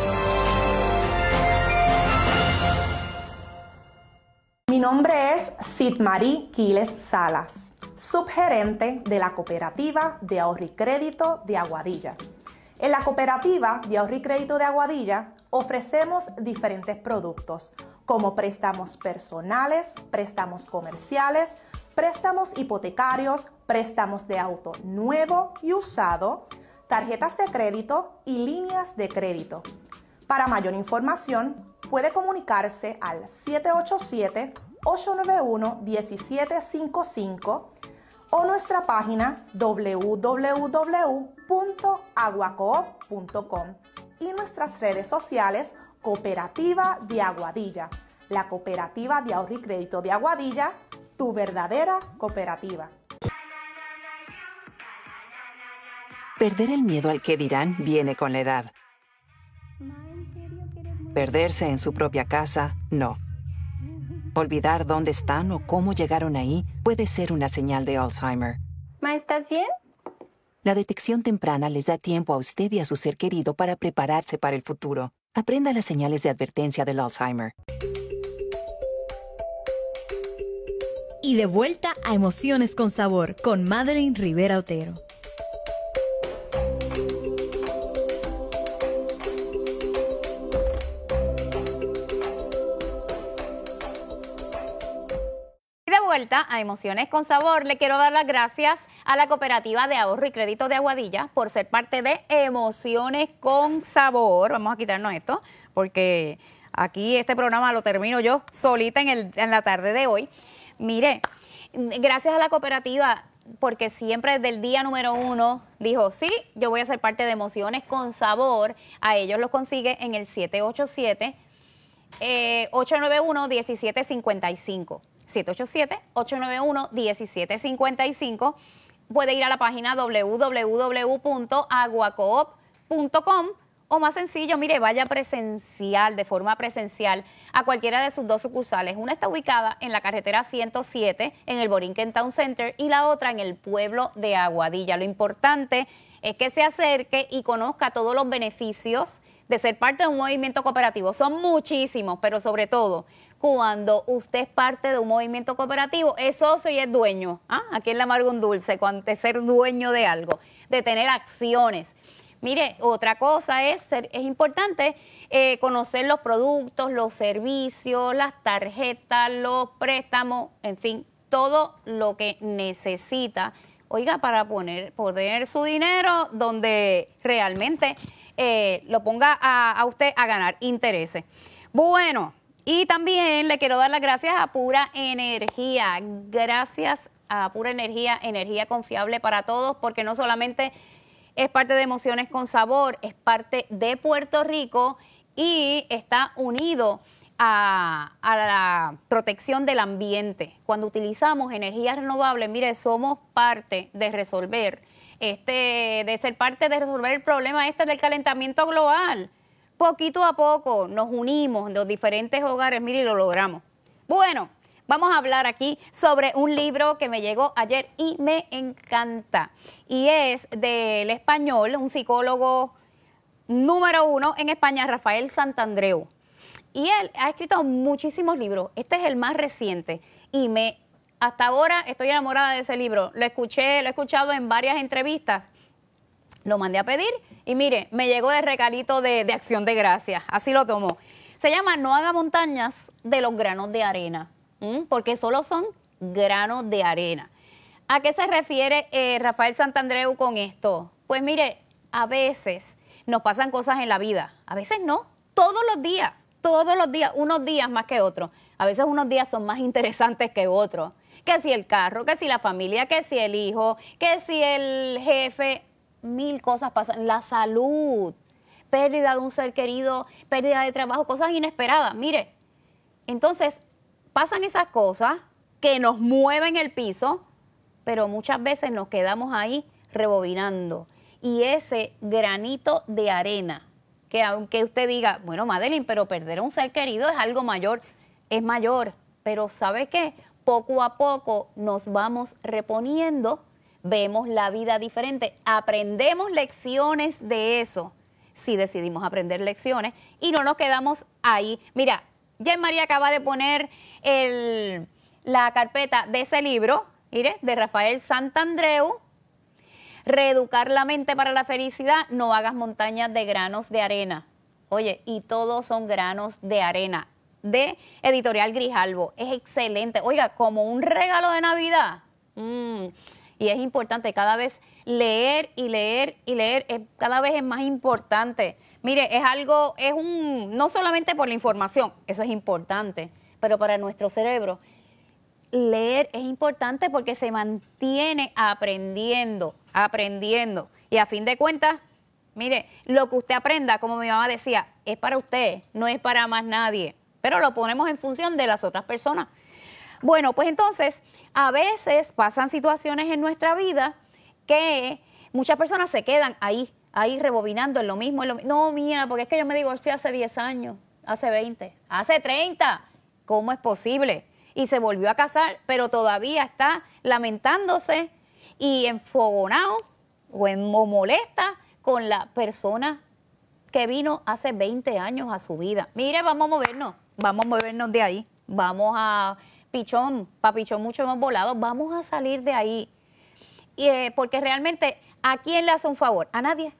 Mi nombre es Sidmarí Quiles Salas, subgerente de la Cooperativa de Ahorro y Crédito de Aguadilla. En la Cooperativa de Ahorro y Crédito de Aguadilla ofrecemos diferentes productos como préstamos personales, préstamos comerciales, préstamos hipotecarios, préstamos de auto nuevo y usado, tarjetas de crédito y líneas de crédito. Para mayor información, puede comunicarse al siete ocho siete, ocho nueve uno, uno siete cinco cinco o nuestra página w w w punto aguacoop punto com y nuestras redes sociales Cooperativa de Aguadilla, la Cooperativa de Ahorro y Crédito de Aguadilla, tu verdadera cooperativa. Perder el miedo al que dirán viene con la edad. Perderse en su propia casa, no. Olvidar dónde están o cómo llegaron ahí puede ser una señal de Alzheimer. Ma, ¿estás bien? La detección temprana les da tiempo a usted y a su ser querido para prepararse para el futuro. Aprenda las señales de advertencia del Alzheimer. Y de vuelta a Emociones con Sabor con Madeline Rivera Otero. De vuelta a Emociones con Sabor, le quiero dar las gracias a la Cooperativa de Ahorro y Crédito de Aguadilla por ser parte de Emociones con Sabor. Vamos a quitarnos esto porque aquí este programa lo termino yo solita en, el, en la tarde de hoy. Mire, gracias a la cooperativa porque siempre desde el día número uno dijo, sí, yo voy a ser parte de Emociones con Sabor. A ellos los consigue en el siete ocho siete, ocho nueve uno, uno siete cinco cinco. siete ocho siete, ocho nueve uno, uno siete cinco cinco. Puede ir a la página doble u doble u doble u punto aguacoop punto com o más sencillo, mire, vaya presencial, de forma presencial, a cualquiera de sus dos sucursales. Una está ubicada en la carretera ciento siete, en el Borinquen Town Center, y la otra en el pueblo de Aguadilla. Lo importante es que se acerque y conozca todos los beneficios de ser parte de un movimiento cooperativo. Son muchísimos, pero sobre todo, cuando usted es parte de un movimiento cooperativo, es socio y es dueño. ¿Ah? Aquí en La Amargo un Dulce, cuando de ser dueño de algo, de tener acciones. Mire, otra cosa es, ser, es importante eh, conocer los productos, los servicios, las tarjetas, los préstamos, en fin, todo lo que necesita, oiga, para poner, poner su dinero donde realmente eh, lo ponga a, a usted a ganar intereses. Bueno, y también le quiero dar las gracias a Pura Energía. Gracias a Pura Energía, energía confiable para todos, porque no solamente es parte de Emociones con Sabor, es parte de Puerto Rico y está unido a, a la protección del ambiente. Cuando utilizamos energías renovables, mire, somos parte de resolver, este, de ser parte de resolver el problema este del calentamiento global. Poquito a poco nos unimos en los diferentes hogares, mire, y lo logramos. Bueno, vamos a hablar aquí sobre un libro que me llegó ayer y me encanta. Y es del español, un psicólogo número uno en España, Rafael Santandreu. Y él ha escrito muchísimos libros. Este es el más reciente. Y me, hasta ahora estoy enamorada de ese libro. Lo escuché, lo he escuchado en varias entrevistas. Lo mandé a pedir y mire, me llegó de regalito de, de Acción de Gracias. Así lo tomó. Se llama No haga montañas de los granos de arena. ¿Mm? Porque solo son granos de arena. ¿A qué se refiere eh, Rafael Santandreu con esto? Pues mire, a veces nos pasan cosas en la vida, a veces no, todos los días, todos los días, unos días más que otros. A veces unos días son más interesantes que otros. Que si el carro, que si la familia, que si el hijo, que si el jefe, mil cosas pasan. La salud, pérdida de un ser querido, pérdida de trabajo, cosas inesperadas. Mire, entonces pasan esas cosas que nos mueven el piso, pero muchas veces nos quedamos ahí rebobinando. Y ese granito de arena, que aunque usted diga, bueno, Madeline, pero perder a un ser querido es algo mayor, es mayor, pero ¿sabe qué? Poco a poco nos vamos reponiendo, vemos la vida diferente, aprendemos lecciones de eso, si decidimos aprender lecciones, y no nos quedamos ahí. Mira, Jen María acaba de poner el, la carpeta de ese libro, mire, de Rafael Santandreu, Reeducar la mente para la felicidad, no hagas montañas de granos de arena. Oye, y todos son granos de arena, de Editorial Grijalbo. Es excelente. Oiga, como un regalo de Navidad. Mm, y es importante cada vez leer y leer y leer. Es, cada vez es más importante. Mire, es algo, es un, no solamente por la información, eso es importante, pero para nuestro cerebro. Leer es importante porque se mantiene aprendiendo, aprendiendo. Y a fin de cuentas, mire, lo que usted aprenda, como mi mamá decía, es para usted, no es para más nadie. Pero lo ponemos en función de las otras personas. Bueno, pues entonces, a veces pasan situaciones en nuestra vida que muchas personas se quedan ahí, ahí rebobinando en lo mismo. En lo, no, mira, porque es que yo me divorcié hace diez años, hace veinte, hace treinta. ¿cómo es posible? Y se volvió a casar, pero todavía está lamentándose y enfogonado o, en, o molesta con la persona que vino hace veinte años a su vida. Mire, vamos a movernos, vamos a movernos de ahí, vamos a Pichón, pa' Pichón mucho hemos volado, vamos a salir de ahí. Y, eh, porque realmente, ¿a quién le hace un favor? A nadie.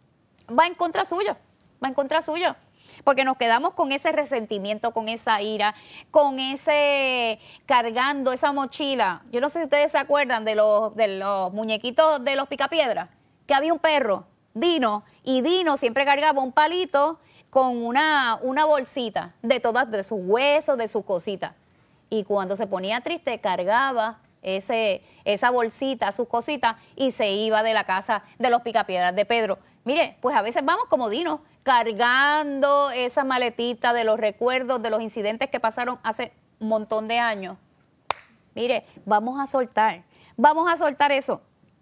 Va en contra suyo, va en contra suyo. Porque nos quedamos con ese resentimiento, con esa ira, con ese cargando esa mochila. Yo no sé si ustedes se acuerdan de los, de los muñequitos de los picapiedras, que había un perro, Dino, y Dino siempre cargaba un palito con una, una bolsita de todas, de sus huesos, de sus cositas. Y cuando se ponía triste, cargaba ese, esa bolsita, sus cositas, y se iba de la casa de los picapiedras de Pedro. Mire, pues a veces vamos como Dino, cargando esa maletita de los recuerdos, de los incidentes que pasaron hace un montón de años. Mire, vamos a soltar, vamos a soltar eso.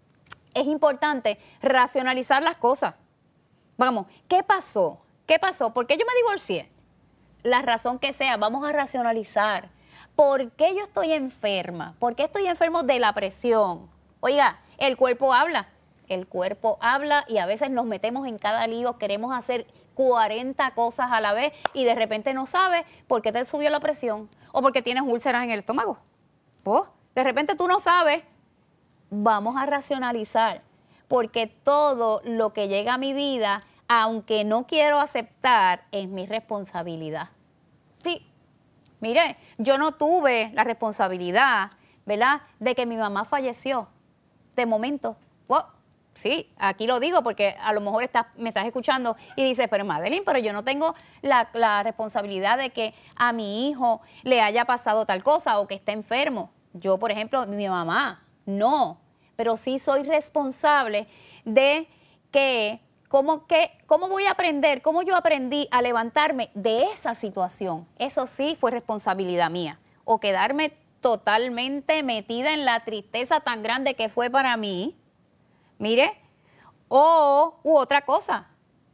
Es importante racionalizar las cosas. Vamos, ¿qué pasó? ¿Qué pasó? ¿Por qué yo me divorcié? La razón que sea, vamos a racionalizar. ¿Por qué yo estoy enferma? ¿Por qué estoy enfermo de la presión? Oiga, el cuerpo habla. El cuerpo habla y a veces nos metemos en cada lío, queremos hacer cuarenta cosas a la vez y de repente no sabes por qué te subió la presión o porque tienes úlceras en el estómago. Oh, de repente tú no sabes. Vamos a racionalizar, porque todo lo que llega a mi vida, aunque no quiero aceptar, es mi responsabilidad. Sí, mire, yo no tuve la responsabilidad, ¿verdad?, de que mi mamá falleció de momento. Oh, sí, aquí lo digo porque a lo mejor estás, me estás escuchando y dices, pero Madeline, pero yo no tengo la, la responsabilidad de que a mi hijo le haya pasado tal cosa o que esté enfermo. Yo, por ejemplo, mi mamá, no, pero sí soy responsable de que, ¿cómo, que, cómo voy a aprender? ¿Cómo yo aprendí a levantarme de esa situación? Eso sí fue responsabilidad mía. O quedarme totalmente metida en la tristeza tan grande que fue para mí. Mire, o u otra cosa,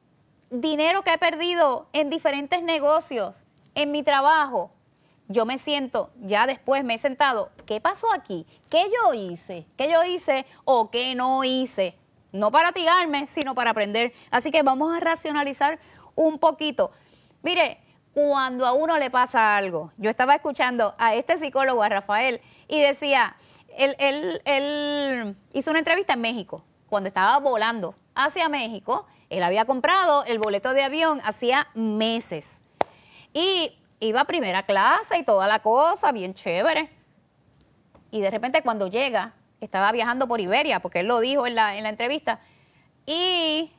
dinero que he perdido en diferentes negocios, en mi trabajo. Yo me siento, ya después me he sentado, ¿qué pasó aquí? ¿Qué yo hice? ¿Qué yo hice o qué no hice? No para tigarme, sino para aprender. Así que vamos a racionalizar un poquito. Mire, cuando a uno le pasa algo, yo estaba escuchando a este psicólogo, a Rafael, y decía, él, él, él hizo una entrevista en México, cuando estaba volando hacia México. Él había comprado el boleto de avión hacía meses. Y iba a primera clase y toda la cosa, bien chévere. Y de repente cuando llega, estaba viajando por Iberia, porque él lo dijo en la, en la entrevista, y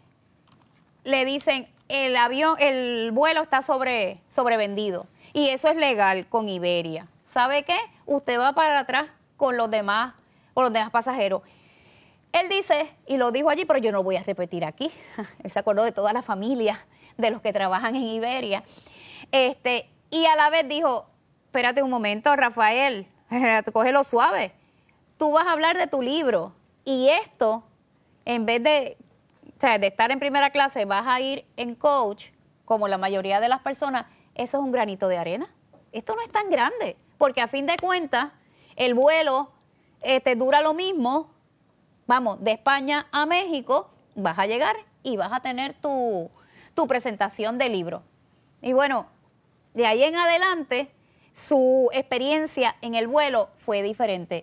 le dicen, el avión, el vuelo está sobre, sobrevendido. Y eso es legal con Iberia. ¿Sabe qué? Usted va para atrás con los demás, con los demás pasajeros. Él dice, y lo dijo allí, pero yo no lo voy a repetir aquí. Él se acordó de toda la familia de los que trabajan en Iberia. Este, y a la vez dijo, espérate un momento, Rafael, cógelo suave. Tú vas a hablar de tu libro y esto, en vez de, o sea, de estar en primera clase, vas a ir en coach, como la mayoría de las personas. Eso es un granito de arena. Esto no es tan grande, porque a fin de cuentas, el vuelo este, dura lo mismo. Vamos, de España a México, vas a llegar y vas a tener tu, tu presentación de libro. Y bueno, de ahí en adelante, su experiencia en el vuelo fue diferente.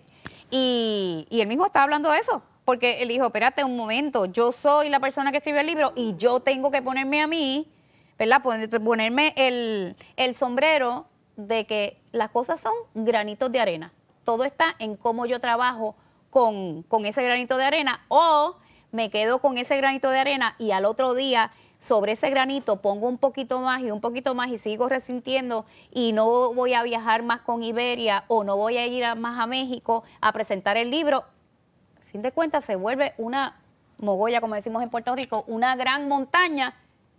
Y, y él mismo estaba hablando de eso, porque él dijo, espérate un momento, yo soy la persona que escribió el libro y yo tengo que ponerme a mí, ¿verdad? Ponerme el, el sombrero de que las cosas son granitos de arena. Todo está en cómo yo trabajo con, con ese granito de arena, o me quedo con ese granito de arena y al otro día sobre ese granito pongo un poquito más y un poquito más y sigo resintiendo y no voy a viajar más con Iberia o no voy a ir a, más a México a presentar el libro. A fin de cuentas se vuelve una mogolla, como decimos en Puerto Rico, una gran montaña.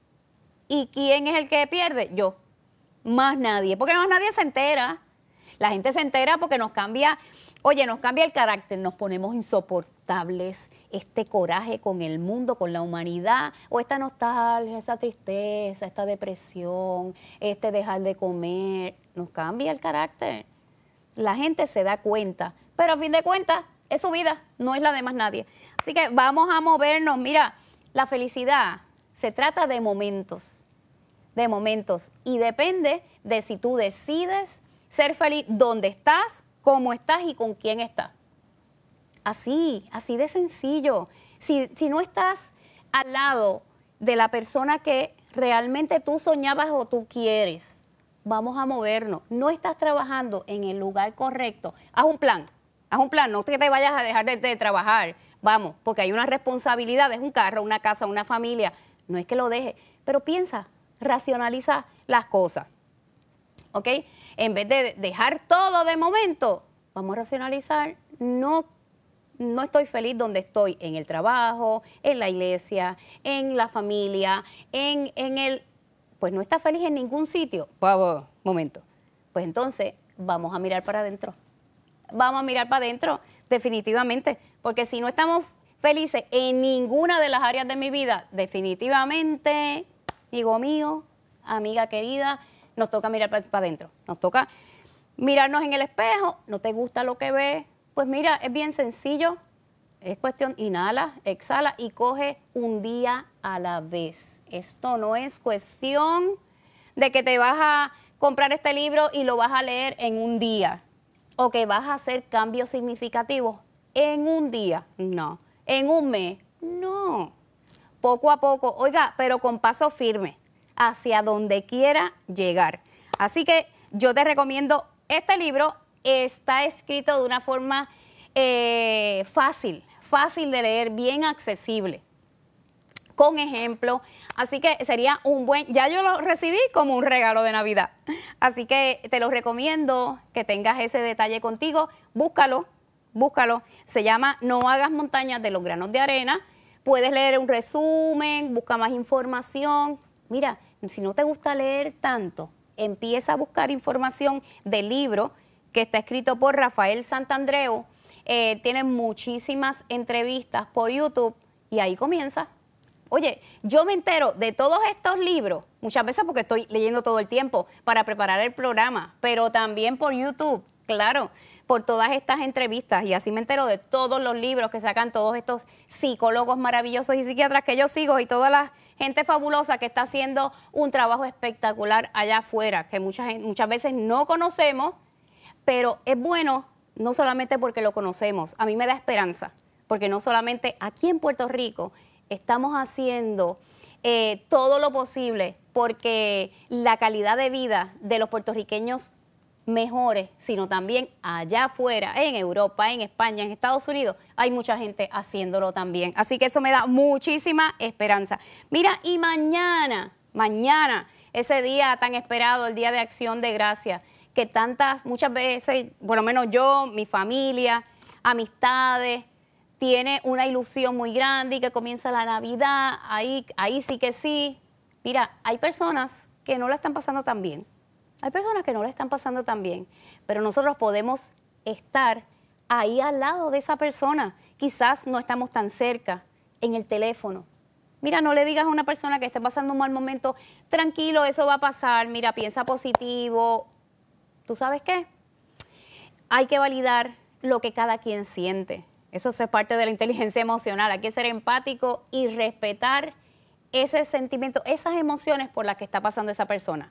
¿Y quién es el que pierde? Yo. Más nadie, porque más nadie se entera. La gente se entera porque nos cambia, oye, nos cambia el carácter, nos ponemos insoportables, este coraje con el mundo, con la humanidad, o esta nostalgia, esa tristeza, esta depresión, este dejar de comer. nos cambia el carácter. La gente se da cuenta, pero a fin de cuentas es su vida, no es la de más nadie. Así que vamos a movernos. Mira, la felicidad se trata de momentos, de momentos, y depende de si tú decides ser feliz donde estás, cómo estás y con quién estás. Así, así de sencillo. Si, si no estás al lado de la persona que realmente tú soñabas o tú quieres, vamos a movernos. No estás trabajando en el lugar correcto. Haz un plan, haz un plan, no que te vayas a dejar de, de trabajar. Vamos, porque hay una responsabilidad, es un carro, una casa, una familia. No es que lo dejes, pero piensa, racionaliza las cosas. ¿Ok? En vez de dejar todo de momento, vamos a racionalizar. No, no estoy feliz donde estoy, en el trabajo, en la iglesia, en la familia, en, en el... Pues no estás feliz en ningún sitio. Vamos, momento. Pues entonces vamos a mirar para adentro. Vamos a mirar para adentro, definitivamente. Porque si no estamos felices en ninguna de las áreas de mi vida, definitivamente, hijo mío, amiga querida, nos toca mirar para adentro. Nos toca mirarnos en el espejo. ¿No te gusta lo que ves? Pues mira, es bien sencillo. Es cuestión, inhala, exhala y coge un día a la vez. Esto no es cuestión de que te vas a comprar este libro y lo vas a leer en un día o que vas a hacer cambios significativos en un día. No. En un mes. No. Poco a poco. Oiga, pero con paso firme hacia donde quiera llegar. Así que yo te recomiendo este libro. Está escrito de una forma eh, fácil, fácil de leer, bien accesible, con ejemplo, así que sería un buen, ya yo lo recibí como un regalo de Navidad, así que te lo recomiendo que tengas ese detalle contigo, búscalo, búscalo, se llama No hagas montañas de los granos de arena, puedes leer un resumen, busca más información, mira, si no te gusta leer tanto, empieza a buscar información del libro que está escrito por Rafael Santandreu, eh, tiene muchísimas entrevistas por YouTube y ahí comienza. Oye, yo me entero de todos estos libros, muchas veces porque estoy leyendo todo el tiempo para preparar el programa, pero también por YouTube, claro, por todas estas entrevistas. Y así me entero de todos los libros que sacan todos estos psicólogos maravillosos y psiquiatras que yo sigo y toda la gente fabulosa que está haciendo un trabajo espectacular allá afuera, que muchas, muchas veces no conocemos, pero es bueno no solamente porque lo conocemos, a mí me da esperanza, porque no solamente aquí en Puerto Rico estamos haciendo eh, todo lo posible porque la calidad de vida de los puertorriqueños mejore, sino también allá afuera, en Europa, en España, en Estados Unidos, hay mucha gente haciéndolo también. Así que eso me da muchísima esperanza. Mira, y mañana, mañana, ese día tan esperado, el Día de Acción de Gracias, que tantas, muchas veces, por lo menos yo, mi familia, amistades, tiene una ilusión muy grande y que comienza la Navidad, ahí, ahí sí que sí. Mira, hay personas que no la están pasando tan bien. Hay personas que no la están pasando tan bien, pero nosotros podemos estar ahí al lado de esa persona. Quizás no estamos tan cerca, en el teléfono. Mira, no le digas a una persona que esté pasando un mal momento, tranquilo, eso va a pasar, mira, piensa positivo. ¿Tú sabes qué? Hay que validar lo que cada quien siente. Eso es parte de la inteligencia emocional. Hay que ser empático y respetar ese sentimiento, esas emociones por las que está pasando esa persona.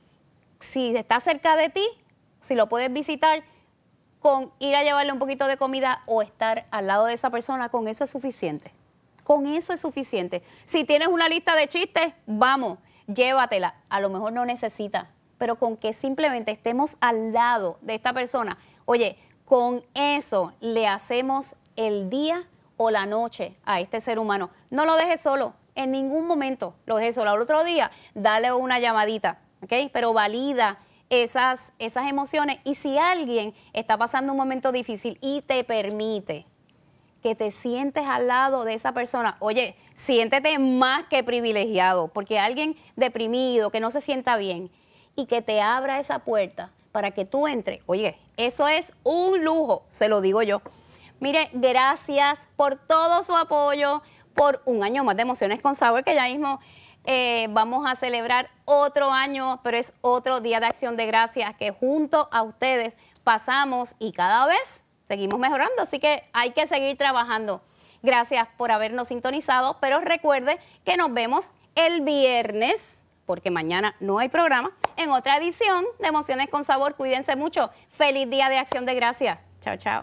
Si está cerca de ti, si lo puedes visitar, con ir a llevarle un poquito de comida o estar al lado de esa persona, con eso es suficiente. Con eso es suficiente. Si tienes una lista de chistes, vamos, llévatela. A lo mejor no necesitas, pero con que simplemente estemos al lado de esta persona, oye, con eso le hacemos el día o la noche a este ser humano. No lo dejes solo, en ningún momento lo dejes solo. Al otro día, dale una llamadita, ¿ok? Pero valida esas, esas emociones. Y si alguien está pasando un momento difícil y te permite que te sientes al lado de esa persona, oye, siéntete más que privilegiado, porque alguien deprimido, que no se sienta bien y que te abra esa puerta para que tú entres, oye, eso es un lujo, se lo digo yo. Mire, gracias por todo su apoyo, por un año más de Emociones con Sabor, que ya mismo eh, vamos a celebrar otro año, pero es otro Día de Acción de Gracias que junto a ustedes pasamos y cada vez seguimos mejorando, así que hay que seguir trabajando. Gracias por habernos sintonizado, pero recuerde que nos vemos el viernes, porque mañana no hay programa, en otra edición de Emociones con Sabor. Cuídense mucho. Feliz Día de Acción de Gracias. Chao, chao.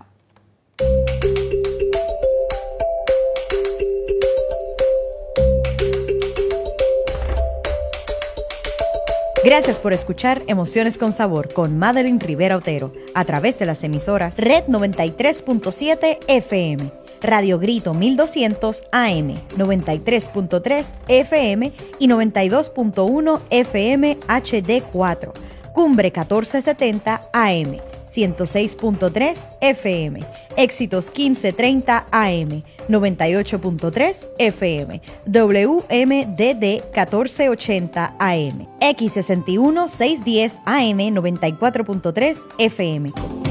Gracias por escuchar Emociones con Sabor con Madeline Rivera Otero a través de las emisoras Red noventa y tres punto siete F M, Radio Grito mil doscientos A M, noventa y tres punto tres F M y noventa y dos punto uno F M H D cuatro, Cumbre catorce setenta A M, ciento seis punto tres F M, Éxitos quince treinta A M, noventa y ocho punto tres F M, W M D D catorce ochenta A M, X sesenta y uno seiscientos diez A M, noventa y cuatro punto tres F M.